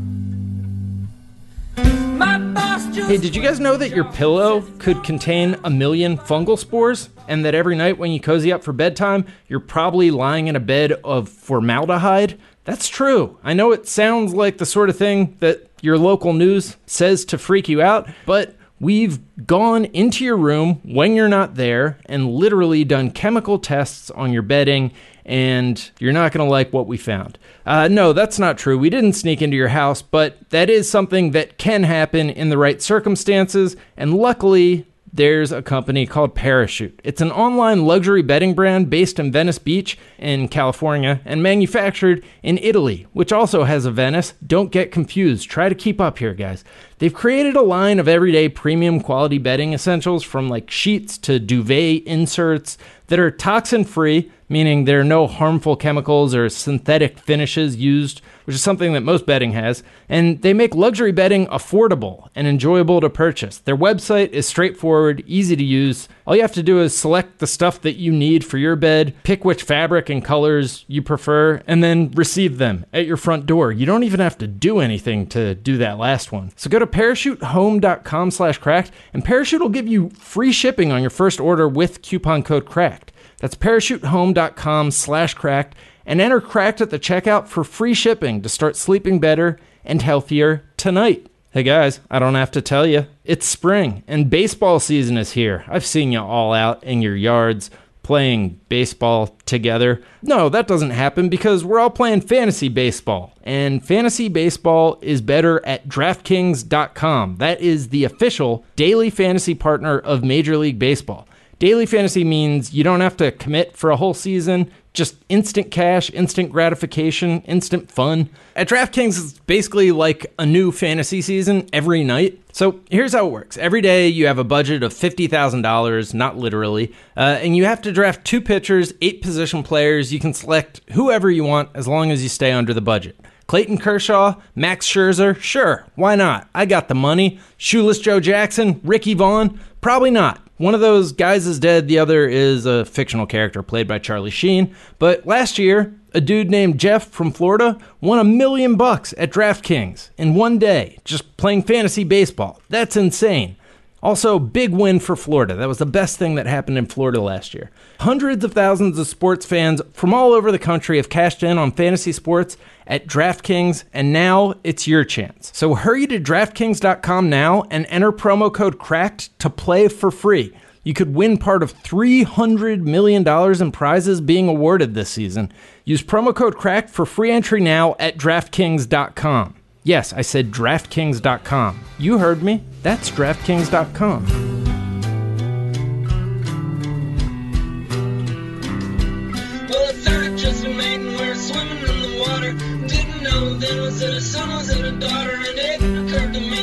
Speaker 6: My boss just
Speaker 1: Hey, did you guys know that your pillow could contain a million fungal spores? And that every night when you cozy up for bedtime, you're probably lying in a bed of formaldehyde? That's true. I know it sounds like the sort of thing that your local news says to freak you out, but we've gone into your room when you're not there and literally done chemical tests on your bedding, and you're not going to like what we found. Uh, no, that's not true. We didn't sneak into your house, but that is something that can happen in the right circumstances, and luckily, there's a company called Parachute. It's an online luxury bedding brand based in Venice Beach in California and manufactured in Italy, which also has a Venice. Don't get confused. Try to keep up here, guys. They've created a line of everyday premium quality bedding essentials, from like sheets to duvet inserts, that are toxin-free, meaning there are no harmful chemicals or synthetic finishes used, which is something that most bedding has, and they make luxury bedding affordable and enjoyable to purchase. Their website is straightforward, easy to use. All you have to do is select the stuff that you need for your bed, pick which fabric and colors you prefer, and then receive them at your front door. You don't even have to do anything to do that last one. So go to parachutehome.com slash cracked, and Parachute will give you free shipping on your first order with coupon code cracked. That's parachutehome.com slash cracked, and enter cracked at the checkout for free shipping to start sleeping better and healthier tonight. Hey guys, I don't have to tell you, it's spring and baseball season is here. I've seen you all out in your yards playing baseball together. No, that doesn't happen because we're all playing fantasy baseball, and fantasy baseball is better at DraftKings dot com. That is the official daily fantasy partner of Major League Baseball. Daily fantasy means you don't have to commit for a whole season, just instant cash, instant gratification, instant fun. At DraftKings, it's basically like a new fantasy season every night. So here's how it works. Every day you have a budget of fifty thousand dollars, not literally, uh, and you have to draft two pitchers, eight position players. You can select whoever you want as long as you stay under the budget. Clayton Kershaw, Max Scherzer, sure, why not? I got the money. Shoeless Joe Jackson, Ricky Vaughn, probably not. One of those guys is dead, the other is a fictional character played by Charlie Sheen. But last year, a dude named Jeff from Florida won a million bucks at DraftKings in one day, just playing fantasy baseball. That's insane. Also, big win for Florida. That was the best thing that happened in Florida last year. Hundreds of thousands of sports fans from all over the country have cashed in on fantasy sports at DraftKings, and now it's your chance. So hurry to DraftKings dot com now and enter promo code CRACKED to play for free. You could win part of three hundred million dollars in prizes being awarded this season. Use promo code CRACKED for free entry now at DraftKings dot com. Yes, I said DraftKings dot com. You heard me. That's DraftKings dot com.
Speaker 6: Well, I started just a maiden, we were swimming in the water. Didn't know then was it a son, was it a daughter? And it occurred to me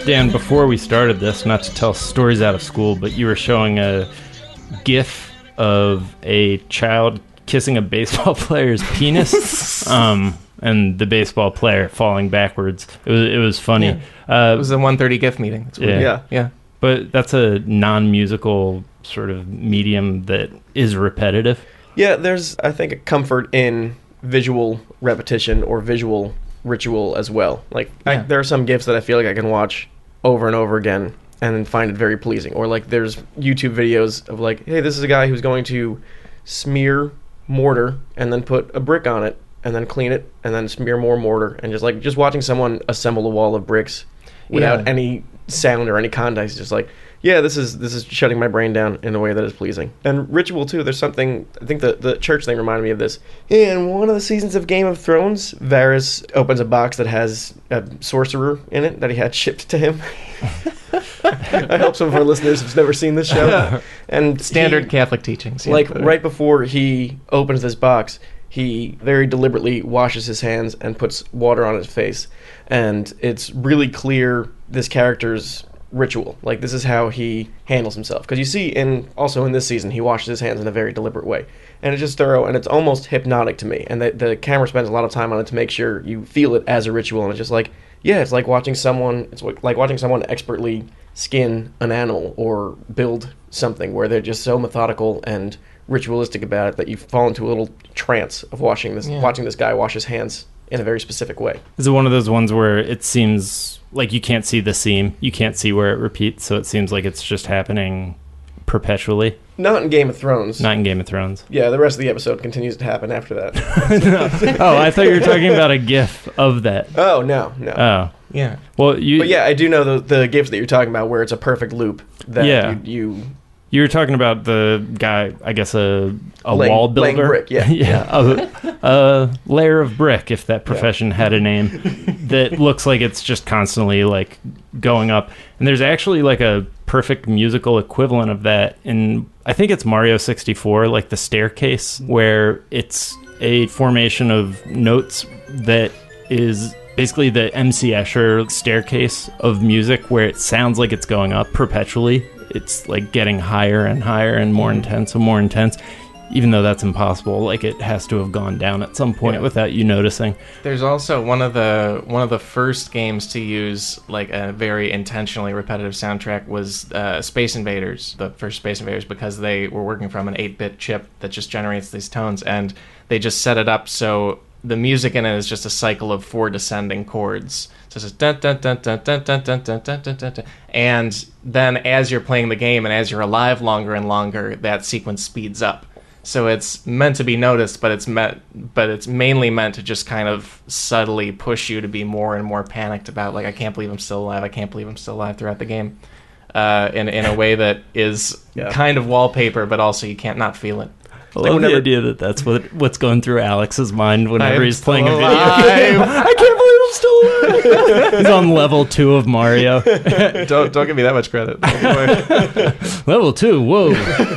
Speaker 1: Dan, before we started this, not to tell stories out of school, but you were showing a GIF of a child kissing a baseball player's penis, um, and the baseball player falling backwards. It was it was funny.
Speaker 4: Yeah.
Speaker 1: Uh,
Speaker 4: It was a one thirty GIF meeting. That's
Speaker 1: Yeah.
Speaker 4: weird.
Speaker 5: Yeah.
Speaker 4: Yeah.
Speaker 1: but that's a non-musical sort of medium that is repetitive.
Speaker 5: Yeah, there's, I think, a comfort in visual repetition or visual ritual as well. Like, I,
Speaker 4: Yeah.
Speaker 5: there are some GIFs that I feel like I can watch over and over again and find it very pleasing. Or, like, there's YouTube videos of, like, hey, this is a guy who's going to smear mortar and then put a brick on it and then clean it and then smear more mortar. And just, like, just watching someone assemble a wall of bricks without
Speaker 4: Yeah.
Speaker 5: any sound or any context, just like, yeah, this is this is shutting my brain down in a way that is pleasing. And ritual too. There's something. I think the the church thing reminded me of this. In one of the seasons of Game of Thrones, Varys opens a box that has a sorcerer in it that he had shipped to him. I hope some of our listeners have never seen this show. And
Speaker 4: Standard
Speaker 5: he-
Speaker 4: Catholic teachings. yeah.
Speaker 5: like right before he opens this box, he very deliberately washes his hands and puts water on his face, and it's really clear this character's ritual. Like, this is how he handles himself, because you see in also in this season he washes his hands in a very deliberate way, and it's just thorough and it's almost hypnotic to me. And the, the camera spends a lot of time on it to make sure you feel it as a ritual, and it's just like, yeah, it's like watching someone it's like like watching someone expertly skin an animal or build something, where they're just so methodical and ritualistic about it that you fall into a little trance of watching this
Speaker 4: Yeah.
Speaker 5: watching this guy wash his hands in a very specific way.
Speaker 1: Is it one of those ones where it seems like you can't see the seam, you can't see where it repeats, so it seems like it's just happening perpetually?
Speaker 5: Not in Game of Thrones.
Speaker 1: Not in Game of Thrones.
Speaker 5: Yeah, the rest of the episode continues to happen after that.
Speaker 1: Oh, I thought you were talking about a GIF of that.
Speaker 5: Oh, no, no.
Speaker 1: Oh,
Speaker 4: Yeah.
Speaker 1: well, you
Speaker 5: But yeah, I do know the the GIFs that you're talking about where it's a perfect loop that
Speaker 1: Yeah.
Speaker 5: you, you
Speaker 1: you were talking about the guy, I guess a a
Speaker 5: Laying-
Speaker 1: wall
Speaker 5: laying
Speaker 1: builder,
Speaker 5: brick, yeah.
Speaker 1: yeah, a, a layer of brick, if that profession had a name, that looks like it's just constantly like going up. And there's actually like a perfect musical equivalent of that in, I think it's Mario sixty-four, like the staircase, where it's a formation of notes that is basically the M C Escher staircase of music, where it sounds like it's going up perpetually. It's like getting higher and higher and more intense and more intense, even though that's impossible. Like, it has to have gone down at some point
Speaker 5: Yeah.
Speaker 1: without you noticing.
Speaker 4: There's also one of the one of the first games to use like a very intentionally repetitive soundtrack was uh, Space Invaders, the first Space Invaders, because they were working from an eight-bit chip that just generates these tones, and they just set it up so the music in it is just a cycle of four descending chords. So it's just dun dun dun dun dun dun dun dun dun dun dun dun. And then as you're playing the game and as you're alive longer and longer, that sequence speeds up. So it's meant to be noticed, but it's meant, but it's mainly meant to just kind of subtly push you to be more and more panicked about, like, I can't believe I'm still alive. I can't believe I'm still alive throughout the game, uh, in in a way that is
Speaker 5: Yeah.
Speaker 4: kind of wallpaper, but also you can't not feel it.
Speaker 1: I love
Speaker 5: whenever-
Speaker 1: the idea that that's what what's going through Alex's mind whenever
Speaker 4: I'm
Speaker 1: he's playing a
Speaker 4: still
Speaker 1: video
Speaker 4: alive.
Speaker 1: game. I can't believe I'm still alive. He's on level two of Mario.
Speaker 4: don't don't give me that much credit.
Speaker 1: Level two, whoa.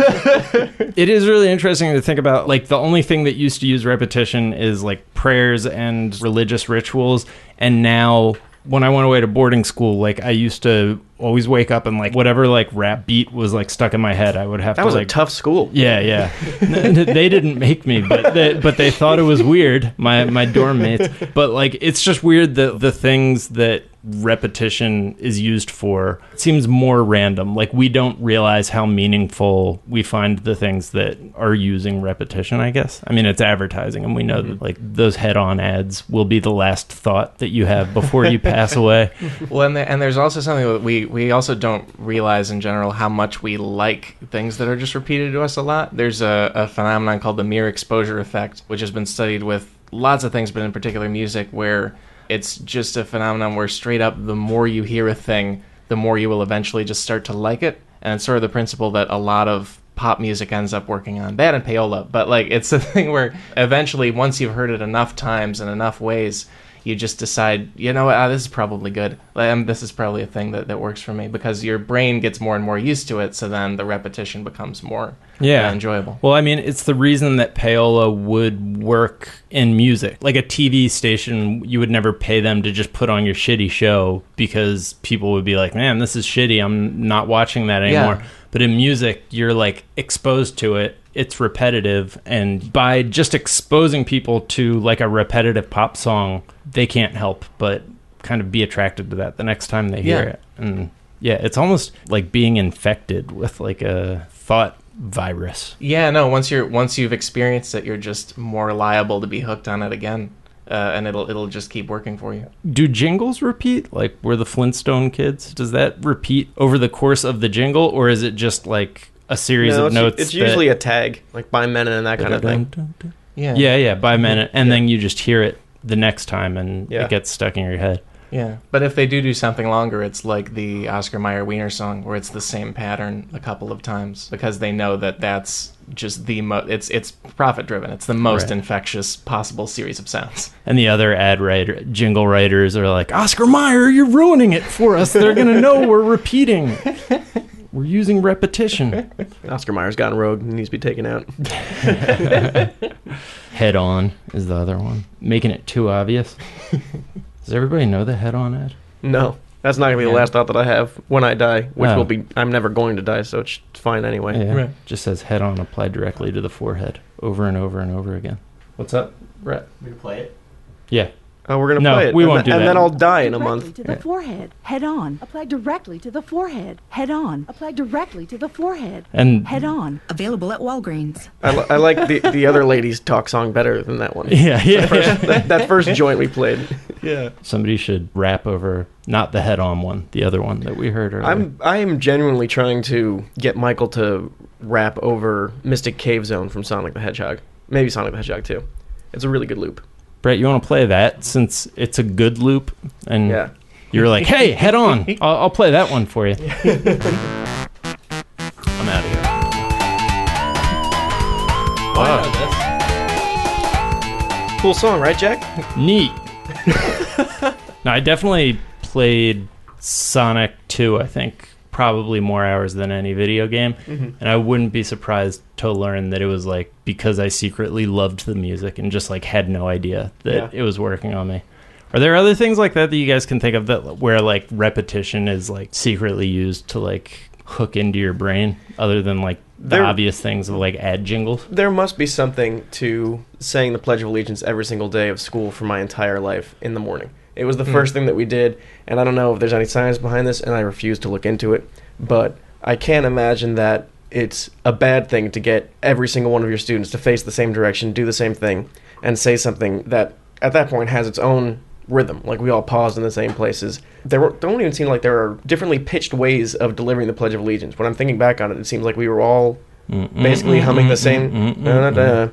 Speaker 1: It is really interesting to think about, like, the only thing that used to use repetition is, like, prayers and religious rituals, and now when I went away to boarding school, like, I used to always wake up and, like, whatever, like, rap beat was, like, stuck in my head, I would have
Speaker 5: that
Speaker 1: to,
Speaker 5: was
Speaker 1: like...
Speaker 5: a tough school.
Speaker 1: Yeah, yeah. N- they didn't make me, but they, but they thought it was weird, my, my dorm mates. But, like, it's just weird that the things that repetition is used for seems more random. Like, we don't realize how meaningful we find the things that are using repetition, I guess. I mean, it's advertising, and we know that, like, those head-on ads will be the last thought that you have before you pass away.
Speaker 4: Well, and, the, and there's also something that we, we also don't realize in general how much we like things that are just repeated to us a lot. There's a, a phenomenon called the mere exposure effect, which has been studied with lots of things, but in particular music, where it's just a phenomenon where straight up the more you hear a thing, the more you will eventually just start to like it. And it's sort of the principle that a lot of pop music ends up working on. That and payola. But like, it's a thing where eventually, once you've heard it enough times in enough ways, you just decide, you know what, ah, this is probably good. Um, this is probably a thing that, that works for me, because your brain gets more and more used to it, so then the repetition becomes more
Speaker 1: Yeah.
Speaker 4: uh, enjoyable.
Speaker 1: Well, I mean, it's the reason that payola would work in music. Like a T V station, you would never pay them to just put on your shitty show because people would be like, man, this is shitty. I'm not watching that anymore.
Speaker 4: Yeah.
Speaker 1: But in music, you're like exposed to it. It's repetitive. And by just exposing people to like a repetitive pop song, they can't help but kind of be attracted to that the next time they hear
Speaker 4: Yeah.
Speaker 1: it. And yeah, it's almost like being infected with like a thought virus.
Speaker 4: Yeah, no. Once you're once you've experienced it, you're just more liable to be hooked on it again, uh, and it'll it'll just keep working for you.
Speaker 1: Do jingles repeat? Like we're the Flintstone kids? Does that repeat over the course of the jingle, or is it just like a series
Speaker 5: No,
Speaker 1: of
Speaker 5: it's,
Speaker 1: notes?
Speaker 5: it's
Speaker 1: that-
Speaker 5: usually a tag, like by Menon and that kind of thing.
Speaker 4: Yeah,
Speaker 1: Yeah, yeah, by a minute, and then you just hear it the next time, and
Speaker 5: Yeah.
Speaker 1: it gets stuck in your head.
Speaker 4: yeah. But if they do do something longer, it's like the Oscar Mayer Wiener song, where it's the same pattern a couple of times because they know that that's just the mo- it's it's profit driven. It's the most
Speaker 1: Right.
Speaker 4: infectious possible series of sounds.
Speaker 1: And the other ad writer, jingle writers are like, Oscar Mayer, you're ruining it for us. They're gonna know we're repeating. We're using repetition.
Speaker 5: Oscar Mayer's gotten rogue and needs to be taken out.
Speaker 1: Head On is the other one, making it too obvious. Does everybody know the Head On ad?
Speaker 5: No, that's not going to be the
Speaker 4: Yeah.
Speaker 5: last thought that I have when I die, which
Speaker 1: Oh.
Speaker 5: will be, I'm never going to die, so it's fine anyway.
Speaker 1: Yeah,
Speaker 4: Right.
Speaker 1: just says Head On applied directly to the forehead over and over and over again. What's up, Brett?
Speaker 4: We play it.
Speaker 1: Yeah.
Speaker 5: Oh, we're going to
Speaker 1: No,
Speaker 5: play it.
Speaker 1: we
Speaker 5: and
Speaker 1: won't
Speaker 5: th-
Speaker 1: do
Speaker 5: And
Speaker 1: that.
Speaker 5: then I'll die in a
Speaker 7: Directly
Speaker 5: month.
Speaker 7: to the
Speaker 1: Yeah.
Speaker 7: forehead, head on. Apply directly to the forehead, head on. Apply directly to the forehead,
Speaker 1: And
Speaker 7: head on.
Speaker 8: Available at Walgreens.
Speaker 5: I, li- I like the, the other lady's talk song better than that one.
Speaker 1: yeah, yeah, yeah.
Speaker 5: that, that first joint we played.
Speaker 4: Yeah.
Speaker 1: Somebody should rap over not the Head On one, the other one that we heard earlier.
Speaker 5: I'm I am genuinely trying to get Michael to rap over Mystic Cave Zone from Sonic the Hedgehog. Maybe Sonic the Hedgehog too. It's a really good loop.
Speaker 1: Brett, you want to play that since it's a good loop? And
Speaker 5: Yeah.
Speaker 1: you're like, hey, Head On. I'll, I'll play that one for you. I'm out of here.
Speaker 4: Wow.
Speaker 5: Cool song, right, Jack?
Speaker 1: Neat. No, I definitely played Sonic two, I think, probably more hours than any video game.
Speaker 5: Mm-hmm.
Speaker 1: And I wouldn't be surprised to learn that it was like because I secretly loved the music and just like had no idea that
Speaker 5: Yeah.
Speaker 1: it was working on me. Are there other things like that that you guys can think of that where like repetition is like secretly used to like hook into your brain other than like the
Speaker 5: There-
Speaker 1: obvious things of like ad jingles?
Speaker 5: There must be something to saying the Pledge of Allegiance every single day of school for my entire life in the morning. It was the first thing that we did, and I don't know if there's any science behind this, and I refuse to look into it, but I can't imagine that it's a bad thing to get every single one of your students to face the same direction, do the same thing, and say something that at that point has its own rhythm. Like we all paused in the same places. There were, don't even seem like there are differently pitched ways of delivering the Pledge of Allegiance. When I'm thinking back on it, it seems like we were all basically humming the same.
Speaker 1: Yeah.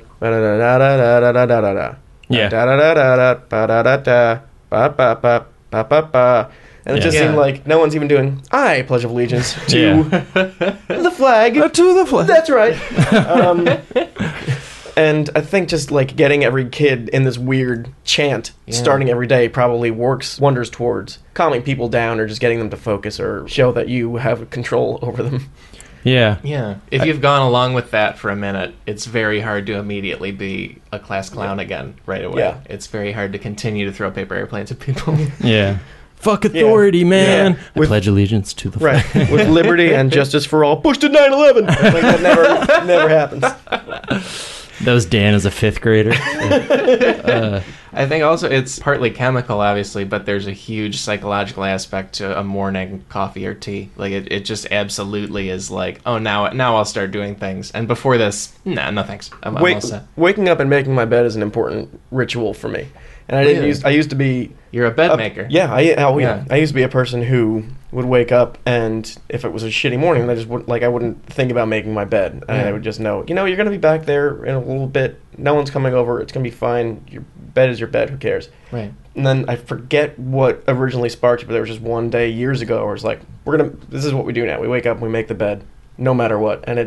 Speaker 5: And it
Speaker 1: Yeah.
Speaker 5: just
Speaker 4: Yeah.
Speaker 5: seemed like no one's even doing I Pledge of Allegiance to
Speaker 1: Yeah.
Speaker 5: the flag.
Speaker 1: To the flag.
Speaker 5: That's right. Um, and I think just like getting every kid in this weird chant
Speaker 4: Yeah.
Speaker 5: starting every day probably works wonders towards calming people down or just getting them to focus or show that you have control over them.
Speaker 1: Yeah.
Speaker 4: Yeah. If you've gone along with that for a minute, it's very hard to immediately be a class clown again right away.
Speaker 5: Yeah.
Speaker 4: It's very hard to continue to throw paper airplanes at people.
Speaker 1: Yeah. Fuck authority, man.
Speaker 5: Yeah.
Speaker 1: I
Speaker 5: With-
Speaker 1: pledge allegiance to the
Speaker 5: Right.
Speaker 1: flag.
Speaker 5: With liberty and justice for all. Push to nine eleven. Like that never never happens.
Speaker 1: That was Dan as a fifth grader. uh,
Speaker 4: I think also it's partly chemical, obviously, but there's a huge psychological aspect to a morning coffee or tea. Like it, it just absolutely is like, oh, now now I'll start doing things. And before this, nah, no thanks. I'm, I'm
Speaker 5: Wake,
Speaker 4: all set.
Speaker 5: waking up and making my bed is an important ritual for me. And I didn't
Speaker 4: Really?
Speaker 5: use I used to be
Speaker 4: You're a bed
Speaker 5: Uh,
Speaker 4: maker.
Speaker 5: Yeah, I oh yeah.
Speaker 4: Yeah.
Speaker 5: I used to be a person who would wake up and if it was a shitty morning, I just would like I wouldn't think about making my bed, and
Speaker 4: Yeah.
Speaker 5: I would just know, you know, you're gonna be back there in a little bit. No one's coming over. It's gonna be fine. Your bed is your bed. Who cares?
Speaker 4: Right.
Speaker 5: And then I forget what originally sparked it, but there was just one day years ago where it's like, we're gonna. This is what we do now. We wake up and we make the bed, no matter what, and it's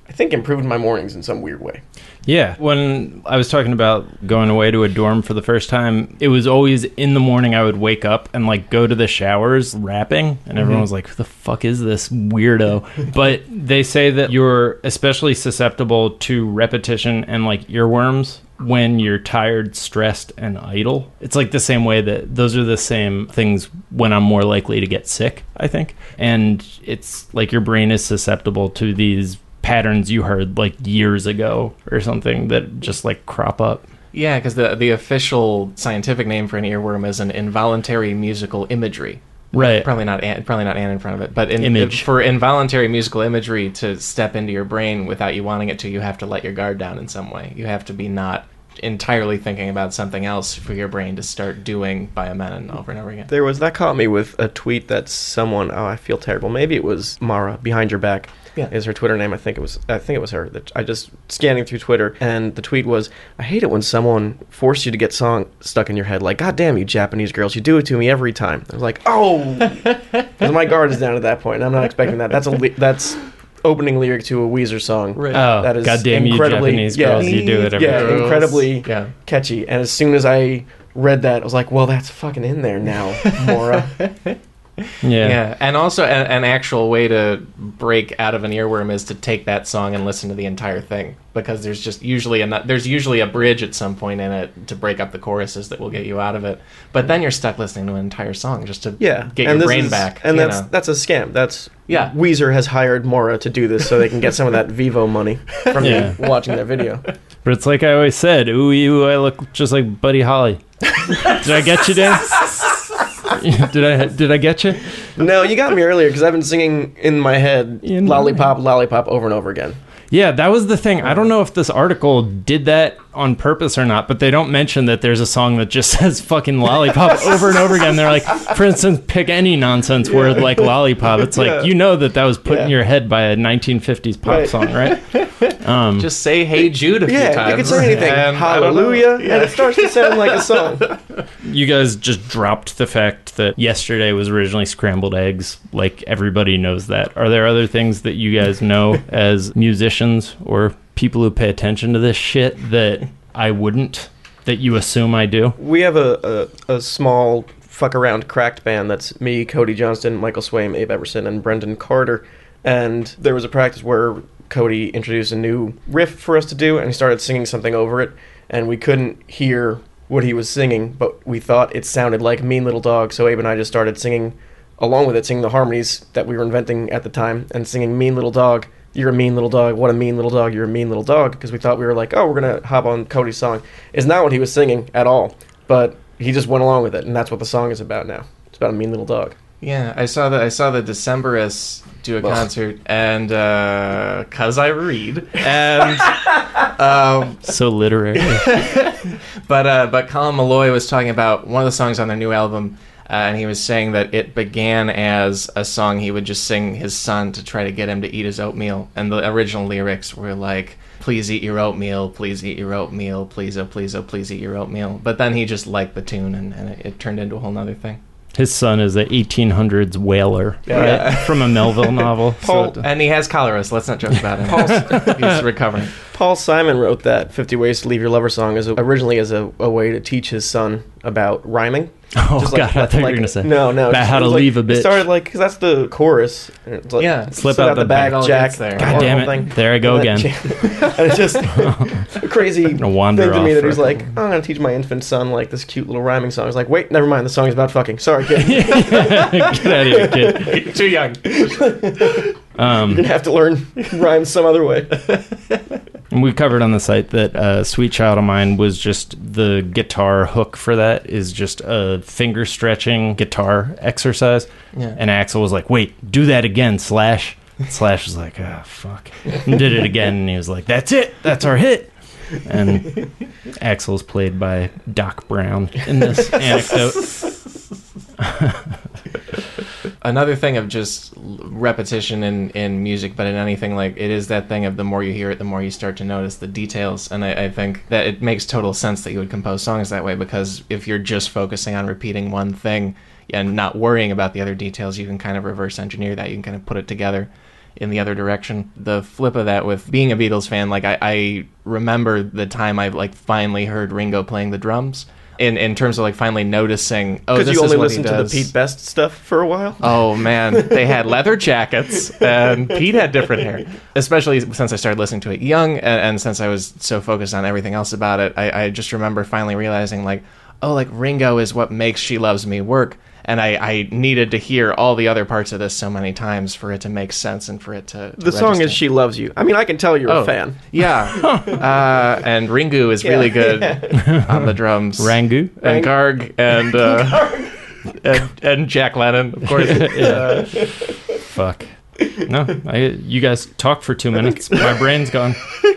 Speaker 5: I think improved my mornings in some weird way.
Speaker 1: Yeah. When I was talking about going away to a dorm for the first time, it was always in the morning I would wake up and like go to the showers rapping, and everyone mm-hmm. was like, who the fuck is this weirdo? But they say that you're especially susceptible to repetition and like earworms when you're tired, stressed, and idle. It's like the same way that those are the same things when I'm more likely to get sick, I think. And it's like your brain is susceptible to these patterns you heard like years ago or something that just like crop up.
Speaker 4: Yeah, because the the official scientific name for an earworm is an involuntary musical imagery.
Speaker 1: Right.
Speaker 4: Probably not an, probably not an in front of it, but in,
Speaker 1: Image.
Speaker 4: for involuntary musical imagery to step into your brain without you wanting it to, you have to let your guard down in some way. You have to be not entirely thinking about something else for your brain to start doing Biomenon over and over again.
Speaker 5: There was, that caught me with a tweet that someone, oh, I feel terrible. Maybe it was Mara, Behind Your Back. Yeah. Is her Twitter name. I think it was I think it was her. That I just scanning through Twitter, and the tweet was, I hate it when someone forced you to get song stuck in your head. Like, God damn you Japanese girls, you do it to me every time. I was like, oh, because my guard is down at that point, and I'm not expecting that. That's a li- that's opening lyric to a Weezer song.
Speaker 1: Right. Oh, that is God damn you Japanese yeah, girls, you do it every
Speaker 5: yeah,
Speaker 1: time.
Speaker 5: Incredibly
Speaker 4: yeah.
Speaker 5: catchy. And as soon as I read that, I was like, well, that's fucking in there now, Mora.
Speaker 1: Yeah.
Speaker 4: Yeah, and also an, an actual way to break out of an earworm is to take that song and listen to the entire thing, because there's just usually a there's usually a bridge at some point in it to break up the choruses that will get you out of it. But then you're stuck listening to an entire song just to
Speaker 5: yeah.
Speaker 4: get
Speaker 5: and
Speaker 4: your brain
Speaker 5: is,
Speaker 4: back.
Speaker 5: And that's
Speaker 4: know.
Speaker 5: that's a scam. That's
Speaker 4: yeah.
Speaker 5: Weezer has hired Mora to do this so they can get some of that Vivo money from
Speaker 1: yeah.
Speaker 5: you watching that video.
Speaker 1: But it's like I always said, ooh, ooh, I look just like Buddy Holly. Did I get you, Dan? did I did I get you?
Speaker 5: No, you got me earlier because I've been singing in my head in Lollipop, my... Lollipop over and over again.
Speaker 1: Yeah, that was the thing. I don't know if this article did that on purpose or not, but they don't mention that there's a song that just says fucking lollipop over and over again. They're like, for instance, pick any nonsense yeah. word like lollipop. It's like, yeah. you know that that was put yeah. in your head by a nineteen fifties pop right. song, right? Um,
Speaker 4: just say Hey Jude a few
Speaker 5: yeah,
Speaker 4: times.
Speaker 5: Yeah, you could say anything.
Speaker 4: And
Speaker 5: Hallelujah. Yeah. And it starts to sound like a song.
Speaker 1: You guys just dropped the fact that yesterday was originally scrambled eggs. Like, everybody knows that. Are there other things that you guys know as musicians or people who pay attention to this shit that I wouldn't, that you assume I do?
Speaker 5: We have a, a, a small fuck around cracked band that's me, Cody Johnston, Michael Swaim, Abe Everson, and Brendan Carter. And there was a practice where Cody introduced a new riff for us to do, and he started singing something over it, and we couldn't hear what he was singing, but we thought it sounded like Mean Little Dog, so Abe and I just started singing along with it, singing the harmonies that we were inventing at the time, and singing Mean Little Dog. You're a mean little dog. What a mean little dog. You're a mean little dog. Because we thought we were like, oh, we're going to hop on Cody's song. It's not what he was singing at all. But he just went along with it. And that's what the song is about now. It's about a mean little dog.
Speaker 4: Yeah, I saw the I saw the Decemberists do a well. concert, and uh, cause I read, and um,
Speaker 1: so literary.
Speaker 4: but uh, but Colin Malloy was talking about one of the songs on their new album. Uh, and he was saying that it began as a song he would just sing his son to try to get him to eat his oatmeal. And the original lyrics were like, please eat your oatmeal, please eat your oatmeal, please, oh, please, oh, please eat your oatmeal. But then he just liked the tune, and, and it, it turned into a whole nother thing.
Speaker 1: His son is an eighteen hundreds whaler,
Speaker 4: yeah.
Speaker 1: right? From a Melville novel.
Speaker 4: Paul, so and he has cholera, so let's not joke about him. He's recovering.
Speaker 5: Paul Simon wrote that fifty Ways to Leave Your Lover song as a, originally as a, a way to teach his son about rhyming.
Speaker 1: Oh,
Speaker 5: just
Speaker 1: God,
Speaker 5: like,
Speaker 1: I thought
Speaker 5: like,
Speaker 1: you were going to say.
Speaker 5: No, no.
Speaker 1: About how to leave
Speaker 5: like,
Speaker 1: a bitch.
Speaker 5: It started like, because that's the chorus. And it's like,
Speaker 4: yeah.
Speaker 5: Slip, slip out, out the back,
Speaker 4: back
Speaker 5: Jack.
Speaker 4: There.
Speaker 1: God damn it. Thing. There I go again.
Speaker 5: And it's just a crazy thing to me that he's like, oh, I'm going to teach my infant son like this cute little rhyming song. I was like, wait, never mind. The song is about fucking. Sorry, kid.
Speaker 1: Get out of here, kid.
Speaker 4: You're too young.
Speaker 5: Um, You're going to have to learn rhymes some other way.
Speaker 1: And we covered on the site that uh, Sweet Child of Mine was just the guitar hook for that is just a finger stretching guitar exercise.
Speaker 4: Yeah.
Speaker 1: And Axl was like, wait, do that again, Slash. Slash was like, ah, oh, fuck. And did it again, and he was like, that's it. That's our hit. And Axl's played by Doc Brown in this anecdote.
Speaker 4: Another thing of just repetition in, in music, but in anything, like, it is that thing of the more you hear it, the more you start to notice the details. And I, I think that it makes total sense that you would compose songs that way, because if you're just focusing on repeating one thing and not worrying about the other details, you can kind of reverse engineer that. You can kind of put it together. in the other direction. The flip of that with being a Beatles fan, like I, I remember the time I like finally heard Ringo playing the drums. In, in terms of like finally noticing, oh, this
Speaker 5: Because you only
Speaker 4: is what
Speaker 5: listened
Speaker 4: he
Speaker 5: to the
Speaker 4: does.
Speaker 5: Pete Best stuff for a while?
Speaker 4: Oh man, they had leather jackets, and Pete had different hair. Especially since I started listening to it young, and, and since I was so focused on everything else about it, I, I just remember finally realizing, like, oh, like Ringo is what makes She Loves Me work. And I, I needed to hear all the other parts of this so many times for it to make sense and for it to. to
Speaker 5: The song
Speaker 4: register.
Speaker 5: is She Loves You. I mean, I can tell you're
Speaker 4: Oh,
Speaker 5: a fan.
Speaker 4: Yeah, uh, and Ringu is really good on the drums.
Speaker 1: Rangu?
Speaker 4: and Garg and uh, and, and Jack Lennon, of course. Uh,
Speaker 1: Fuck. No, I, you guys talk for two minutes. My brain's gone.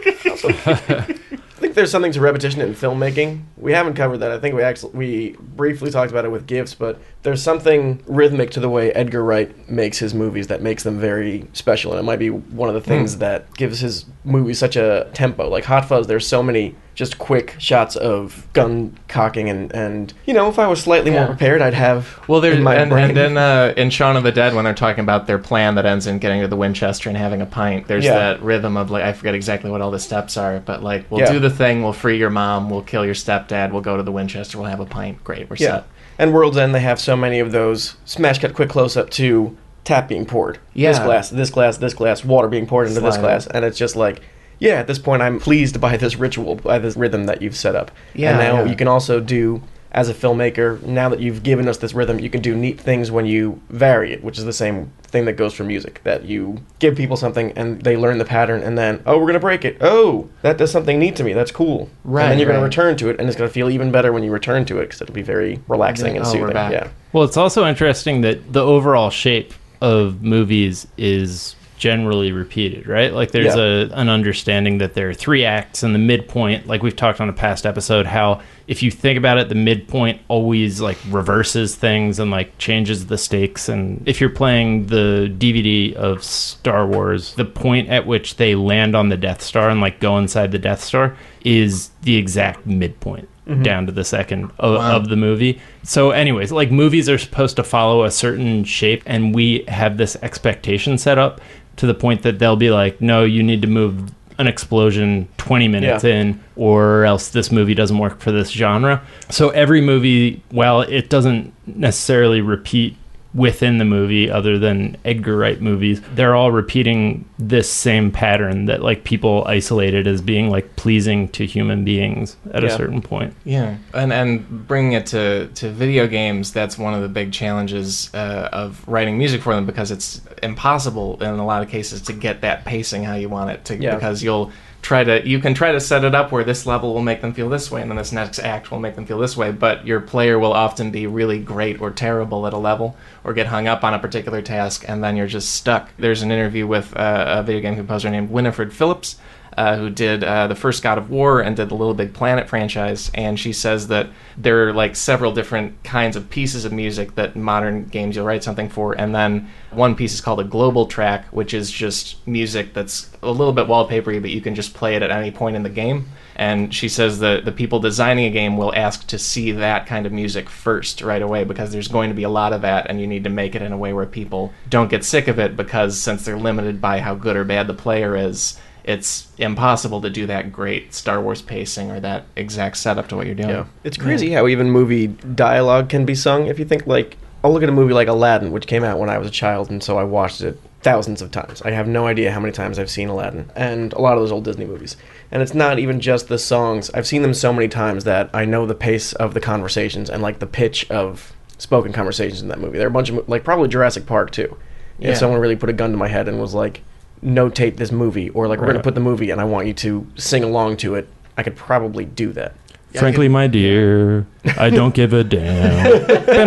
Speaker 5: I think there's something to repetition in filmmaking. We haven't covered that. I think we actually we briefly talked about it with GIFs, but there's something rhythmic to the way Edgar Wright makes his movies that makes them very special, and it might be one of the things
Speaker 4: Mm.
Speaker 5: that gives his movies such a tempo. Like Hot Fuzz, there's so many just quick shots of gun cocking, and, and you know, if I was slightly
Speaker 4: Yeah.
Speaker 5: more prepared, I'd have
Speaker 4: well, there's
Speaker 5: in my
Speaker 4: and,
Speaker 5: brain.
Speaker 4: and then uh, in Shaun of the Dead, when they're talking about their plan that ends in getting to the Winchester and having a pint, there's
Speaker 5: Yeah.
Speaker 4: that rhythm of like I forget exactly what all the steps are, but like we'll
Speaker 5: Yeah.
Speaker 4: do the thing, we'll free your mom, we'll kill your stepdad, we'll go to the Winchester, we'll have a pint. Great, we're
Speaker 5: Yeah.
Speaker 4: set.
Speaker 5: And World's End, they have so many of those smash cut quick close up to tap being poured. This
Speaker 4: Yeah.
Speaker 5: glass, this glass, this glass, water being poured into this
Speaker 4: Slide.
Speaker 5: glass. And it's just like, yeah, at this point I'm pleased by this ritual, by this rhythm that you've set up.
Speaker 4: Yeah,
Speaker 5: and now
Speaker 4: yeah.
Speaker 5: you can also do, as a filmmaker, now that you've given us this rhythm, you can do neat things when you vary it, which is the same thing that goes for music. That you give people something and they learn the pattern, and then, oh, we're going to break it. Oh, that does something neat to me. That's cool.
Speaker 4: Right,
Speaker 5: And then you're going
Speaker 4: right.
Speaker 5: to return to it, and it's going to feel even better when you return to it, because it'll be very relaxing and
Speaker 4: Oh, we're
Speaker 5: soothing.
Speaker 4: back.
Speaker 5: Yeah.
Speaker 1: Well, it's also interesting that the overall shape of movies is generally repeated, right? Like there's
Speaker 5: Yeah.
Speaker 1: a an understanding that there are three acts and the midpoint, like we've talked on a past episode, how if you think about it, the midpoint always like reverses things and like changes the stakes. And if you're playing the D V D of Star Wars, the point at which they land on the Death Star and like go inside the Death Star is the exact midpoint. Down to the second of,
Speaker 4: Wow.
Speaker 1: of the movie. So anyways, like movies are supposed to follow a certain shape, and we have this expectation set up to the point that they'll be like, no, you need to move an explosion twenty minutes
Speaker 5: Yeah.
Speaker 1: in, or else this movie doesn't work for this genre. So every movie, while it doesn't necessarily repeat within the movie, other than Edgar Wright movies, they're all repeating this same pattern that like people isolated as being like pleasing to human beings at a
Speaker 5: Yeah.
Speaker 1: certain point.
Speaker 4: Yeah, and and bringing it to, to video games, that's one of the big challenges uh, of writing music for them, because it's impossible in a lot of cases to get that pacing how you want it to,
Speaker 5: Yeah.
Speaker 4: because you'll try to you can try to set it up where this level will make them feel this way and then this next act will make them feel this way, but your player will often be really great or terrible at a level or get hung up on a particular task, and then you're just stuck. There's an interview with uh, a video game composer named Winifred Phillips, uh, who did uh, the first God of War and did the Little Big Planet franchise, and she says that there are like several different kinds of pieces of music that modern games you'll write something for, and then one piece is called a global track, which is just music that's a little bit wallpapery, but you can just play it at any point in the game. And she says that the people designing a game will ask to see that kind of music first right away, because there's going to be a lot of that, and you need to make it in a way where people don't get sick of it, because since they're limited by how good or bad the player is, it's impossible to do that great Star Wars pacing or that exact setup to what you're doing.
Speaker 5: Yeah. It's crazy how even movie dialogue can be sung. If you think, like, I'll look at a movie like Aladdin, which came out when I was a child, and so I watched it thousands of times. I have no idea how many times I've seen Aladdin, and a lot of those old Disney movies. And it's not even just the songs. I've seen them so many times that I know the pace of the conversations and, like, the pitch of spoken conversations in that movie. There are a bunch of, mo- like, probably Jurassic Park, too.
Speaker 4: Yeah.
Speaker 5: If someone really put a gun to my head and was like, notate this movie, or like, we're going to
Speaker 1: Right.
Speaker 5: put the movie and I want you to sing along to it, I could probably do that.
Speaker 1: Frankly, my dear, I don't give a damn.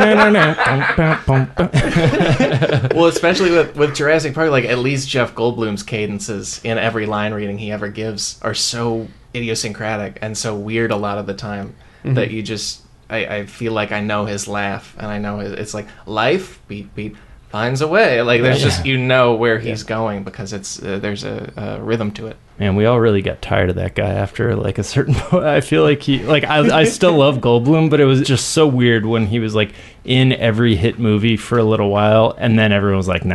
Speaker 4: Well, especially with, with Jurassic Park, like at least Jeff Goldblum's cadences in every line reading he ever gives are so idiosyncratic and so weird a lot of the time that you just, I, I feel like I know his laugh, and I know his, it's like, life, beat, beat, finds a way. Like there's just, you know where he's going, because it's uh, there's a, a rhythm to it.
Speaker 1: Man, we all really got tired of that guy after like a certain point. I feel like he, like, I, I still love Goldblum, but it was just so weird when he was like in every hit movie for a little while, and then everyone was like, nah,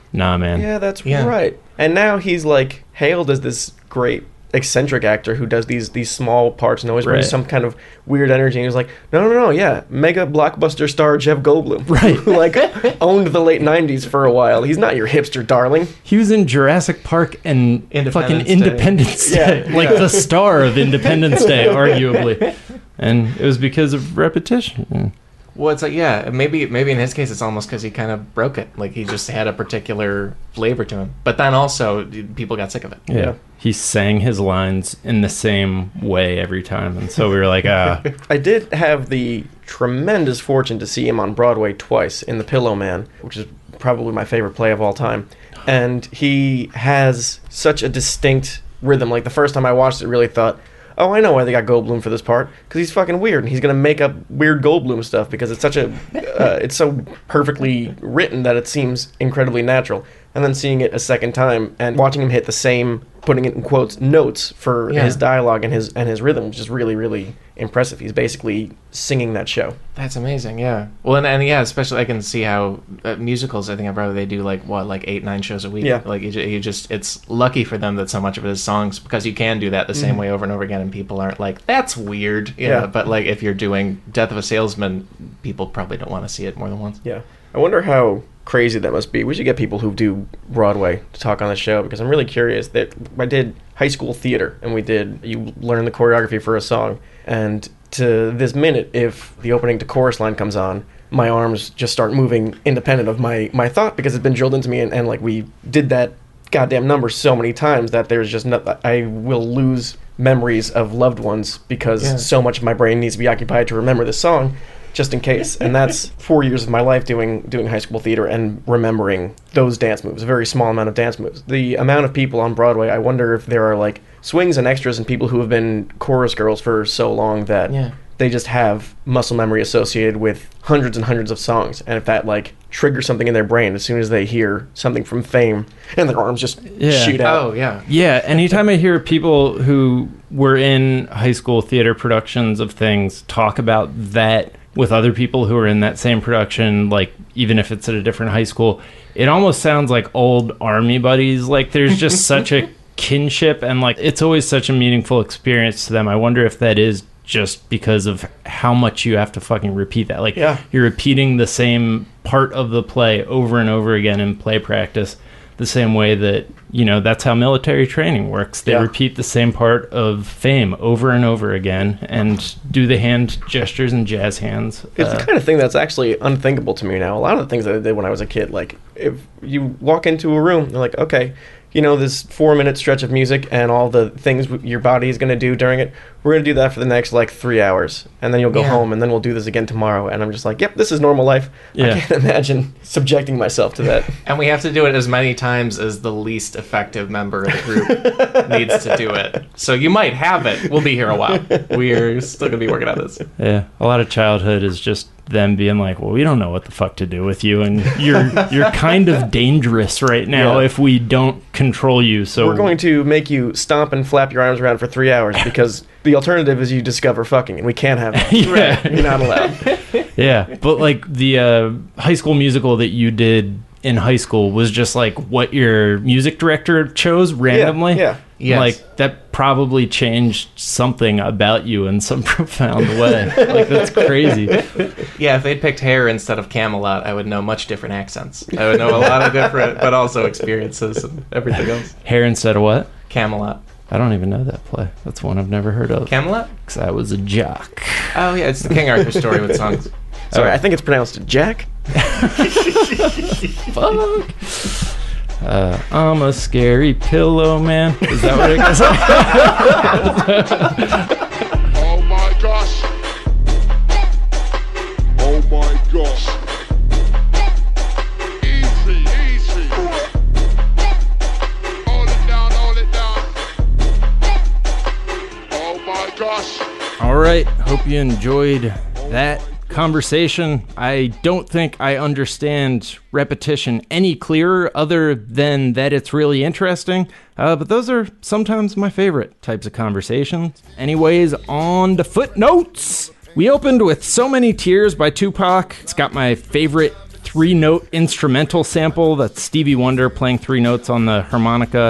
Speaker 1: nah, man.
Speaker 5: Yeah, that's
Speaker 4: Yeah.
Speaker 5: right. And now he's like hailed as this great eccentric actor who does these these small parts and always brings
Speaker 1: Right.
Speaker 5: some kind of weird energy. And he was like, no, no, no, yeah, mega blockbuster star Jeff Goldblum,
Speaker 1: Right.
Speaker 5: who like owned the late nineties for a while. He's not your hipster darling.
Speaker 1: He was in Jurassic Park and
Speaker 4: Independence
Speaker 1: fucking
Speaker 4: Day.
Speaker 1: Independence Day.
Speaker 5: Yeah,
Speaker 1: like
Speaker 5: yeah.
Speaker 1: the star of Independence Day, arguably. And it was because of repetition.
Speaker 4: Well, it's like, yeah, maybe maybe in his case, it's almost because he kind of broke it. Like, he just had a particular flavor to him. But then also, people got sick of it.
Speaker 1: Yeah.
Speaker 5: Yeah.
Speaker 1: He sang his lines in the same way every time. And so we were like, ah.
Speaker 5: I did have the tremendous fortune to see him on Broadway twice in The Pillow Man, which is probably my favorite play of all time. And he has such a distinct rhythm. Like, the first time I watched it, I really thought, oh, I know why they got Goldblum for this part, because he's fucking weird, and he's gonna make up weird Goldblum stuff because it's such a, uh, it's so perfectly written that it seems incredibly natural. And then seeing it a second time and watching him hit the same, putting it in quotes, notes for
Speaker 4: Yeah.
Speaker 5: his dialogue and his and his rhythm, is just really, really impressive. He's basically singing that show.
Speaker 4: That's amazing, yeah. Well, and, and yeah, especially I can see how uh, musicals, I think, probably they do like, what, like eight, nine shows a week?
Speaker 5: Yeah.
Speaker 4: Like, you, ju- you just, it's lucky for them that so much of it is songs, because you can do that the same way over and over again, and people aren't like, that's weird. You
Speaker 5: Yeah.
Speaker 4: know? But like, if you're doing Death of a Salesman, people probably don't want to see it more than once.
Speaker 5: Yeah. I wonder how crazy that must be. We should get people who do Broadway to talk on the show, because I'm really curious. That I did high school theater, and we did, you learn the choreography for a song, and to this minute, if the opening to chorus line comes on, my arms just start moving independent of my, my thought, because it's been drilled into me, and, and like we did that goddamn number so many times that there's just no, I will lose memories of loved ones because
Speaker 4: Yeah.
Speaker 5: so much of my brain needs to be occupied to remember this song, just in case. And that's four years of my life doing doing high school theater and remembering those dance moves, a very small amount of dance moves. The amount of people on Broadway, I wonder if there are like swings and extras and people who have been chorus girls for so long that
Speaker 4: Yeah.
Speaker 5: they just have muscle memory associated with hundreds and hundreds of songs. And if that like triggers something in their brain as soon as they hear something from Fame, and their arms just
Speaker 1: Yeah.
Speaker 5: shoot out.
Speaker 4: Oh, yeah.
Speaker 1: Yeah, anytime I hear people who were in high school theater productions of things talk about that with other people who are in that same production, like even if it's at a different high school, it almost sounds like old army buddies. Like there's just such a kinship, and like it's always such a meaningful experience to them. I wonder if that is just because of how much you have to fucking repeat that. Like
Speaker 5: Yeah.
Speaker 1: you're repeating the same part of the play over and over again in play practice, the same way that, you know, that's how military training works. They
Speaker 5: Yeah.
Speaker 1: repeat the same part of Fame over and over again and do the hand gestures and jazz hands.
Speaker 5: It's
Speaker 1: Uh,
Speaker 5: the kind of thing that's actually unthinkable to me now. A lot of the things that I did when I was a kid, like if you walk into a room, you're like, okay, you know, this four minute stretch of music and all the things w- your body is going to do during it, we're going to do that for the next like three hours. And then you'll go
Speaker 4: Yeah.
Speaker 5: home and then we'll do this again tomorrow. And I'm just like, yep, this is normal life.
Speaker 1: Yeah.
Speaker 5: I can't imagine subjecting myself to that.
Speaker 4: And we have to do it as many times as the least effective member of the group needs to do it. So you might have it. We'll be here a while. We're still going to be working on this.
Speaker 1: yeah, a lot of childhood is just them being like, well, we don't know what the fuck to do with you, and you're you're kind of dangerous right now
Speaker 5: Yeah.
Speaker 1: if we don't control you. So
Speaker 5: We're going to make you stomp and flap your arms around for three hours because the alternative is you discover fucking, and we can't have that.
Speaker 1: Yeah.
Speaker 5: You're not allowed.
Speaker 1: Yeah, but like the uh, high school musical that you did in high school was just like what your music director chose randomly.
Speaker 5: yeah.
Speaker 4: Yes.
Speaker 1: Like that probably changed something about you in some profound way. Like that's crazy.
Speaker 4: Yeah, if they'd picked Hair instead of Camelot, I would know much different accents. I would know a lot of different, but also experiences and everything else.
Speaker 1: Hair instead of what?
Speaker 4: Camelot.
Speaker 1: I don't even know that play. That's one I've never heard of.
Speaker 4: Camelot?
Speaker 1: Because I was a jock.
Speaker 4: Oh, yeah, it's the King Arthur story with songs.
Speaker 5: Sorry, I think it's pronounced Jack.
Speaker 1: Fuck. Uh, I'm a scary pillow man. Is that what it goes?
Speaker 2: Oh my gosh. Oh my gosh. Easy, easy. Hold it down, hold it down. Oh my gosh.
Speaker 1: All right. Hope you enjoyed that conversation. I don't think I understand repetition any clearer other than that it's really interesting. Uh, but those are sometimes my favorite types of conversations. Anyways, on to footnotes. We opened with So Many Tears by Tupac. It's got my favorite three-note instrumental sample. That's Stevie Wonder playing three notes on the harmonica.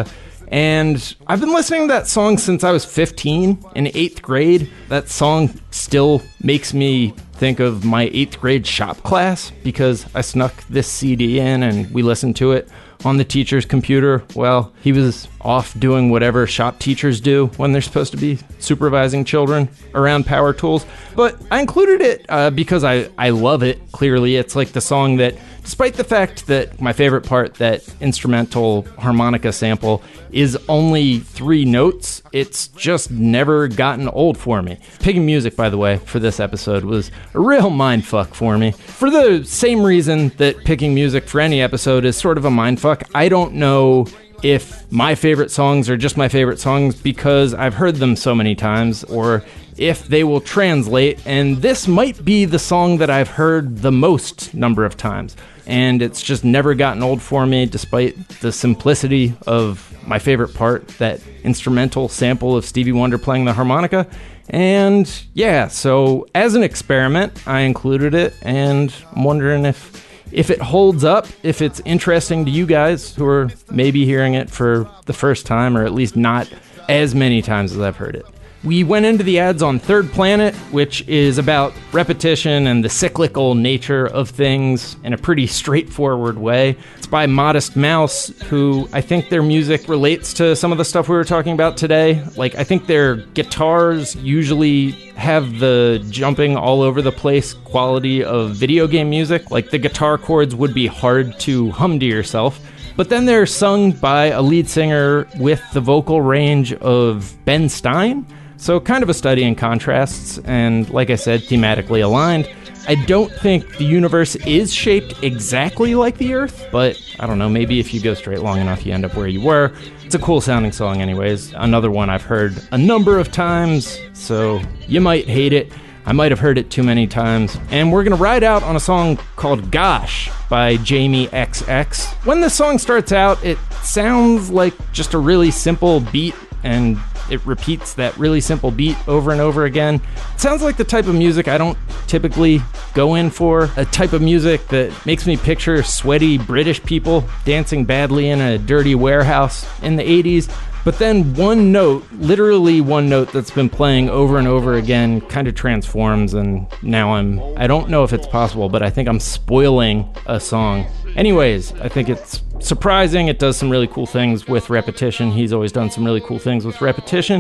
Speaker 1: And I've been listening to that song since I was fifteen, in eighth grade. That song still makes me think of my eighth grade shop class because I snuck this C D in and we listened to it on the teacher's computer. Well, he was off doing whatever shop teachers do when they're supposed to be supervising children around power tools. But I included it uh, because I, I love it. Clearly, it's like the song that, despite the fact that my favorite part, that instrumental harmonica sample, is only three notes, it's just never gotten old for me. Picking music, by the way, for this episode was a real mindfuck for me. For the same reason that picking music for any episode is sort of a mindfuck, I don't know if my favorite songs are just my favorite songs because I've heard them so many times, or if they will translate, and this might be the song that I've heard the most number of times. And it's just never gotten old for me, despite the simplicity of my favorite part, that instrumental sample of Stevie Wonder playing the harmonica. And yeah, so as an experiment, I included it, and I'm wondering if if it holds up, if it's interesting to you guys who are maybe hearing it for the first time, or at least not as many times as I've heard it. We went into the ads on Third Planet, which is about repetition and the cyclical nature of things in a pretty straightforward way. It's by Modest Mouse, who I think their music relates to some of the stuff we were talking about today. Like, I think their guitars usually have the jumping all over the place quality of video game music. Like, the guitar chords would be hard to hum to yourself. But then they're sung by a lead singer with the vocal range of Ben Stein. So kind of a study in contrasts, and like I said, thematically aligned. I don't think the universe is shaped exactly like the Earth, but I don't know, maybe if you go straight long enough, you end up where you were. It's a cool sounding song anyways. Another one I've heard a number of times, so you might hate it. I might have heard it too many times. And we're going to ride out on a song called Gosh by Jamie X X. When the song starts out, it sounds like just a really simple beat, and it repeats that really simple beat over and over again. It sounds like the type of music I don't typically go in for, a type of music that makes me picture sweaty British people dancing badly in a dirty warehouse in the eighties. But then one note, literally one note that's been playing over and over again, kind of transforms, and now I'm, I don't know if it's possible, but I think I'm spoiling a song. Anyways, I think it's surprising. It does some really cool things with repetition. He's always done some really cool things with repetition.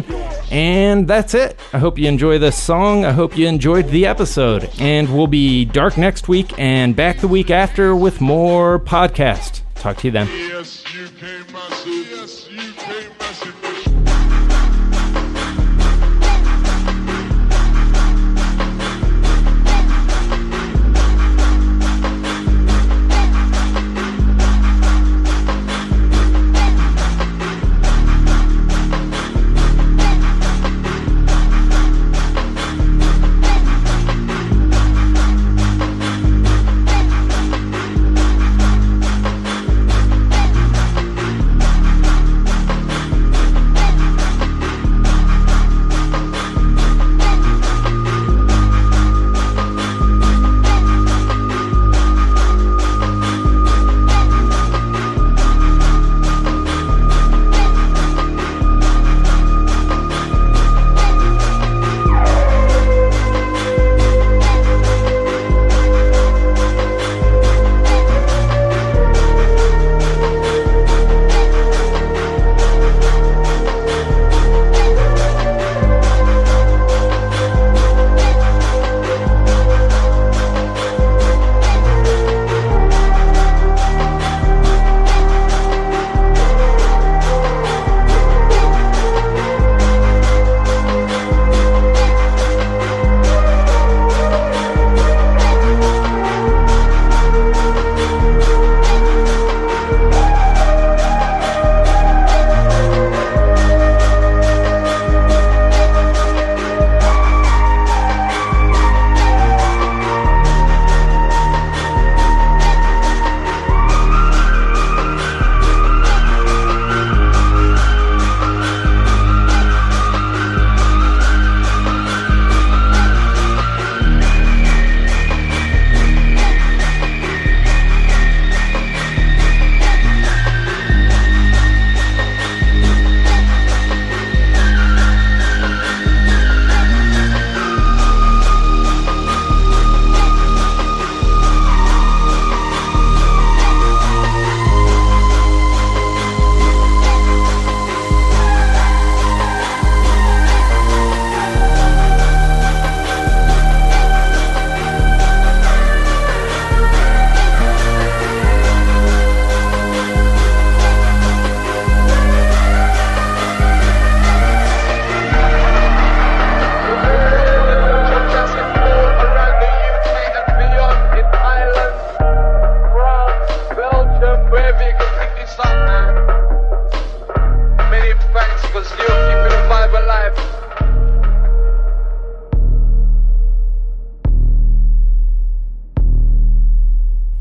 Speaker 1: And that's it. I hope you enjoy this song. I hope you enjoyed the episode. And we'll be dark next week and back the week after with more podcast. Talk to you then.
Speaker 2: Yes, you came massive. Yes, you came massive.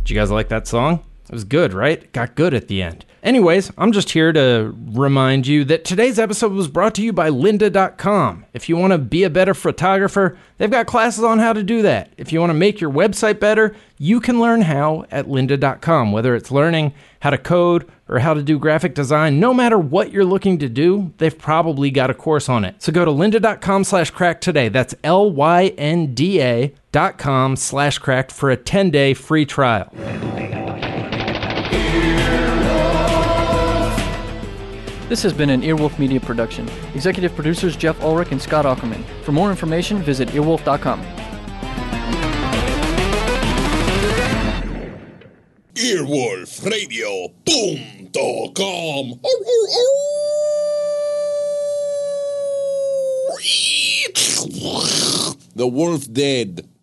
Speaker 1: Did you guys like that song? It was good, right? It got good at the end. Anyways, I'm just here to remind you that today's episode was brought to you by lynda dot com. If you want to be a better photographer, they've got classes on how to do that. If you want to make your website better, you can learn how at lynda dot com. Whether it's learning how to code or how to do graphic design, no matter what you're looking to do, they've probably got a course on it. So go to lynda dot com slash cracked today. That's L Y N D A dot com slash cracked for a ten-day free trial.
Speaker 8: This has been an Earwolf Media production. Executive producers Jeff Ulrich and Scott Ackerman. For more information, visit earwolf dot com.
Speaker 9: earwolf radio punto com. The wolf dead.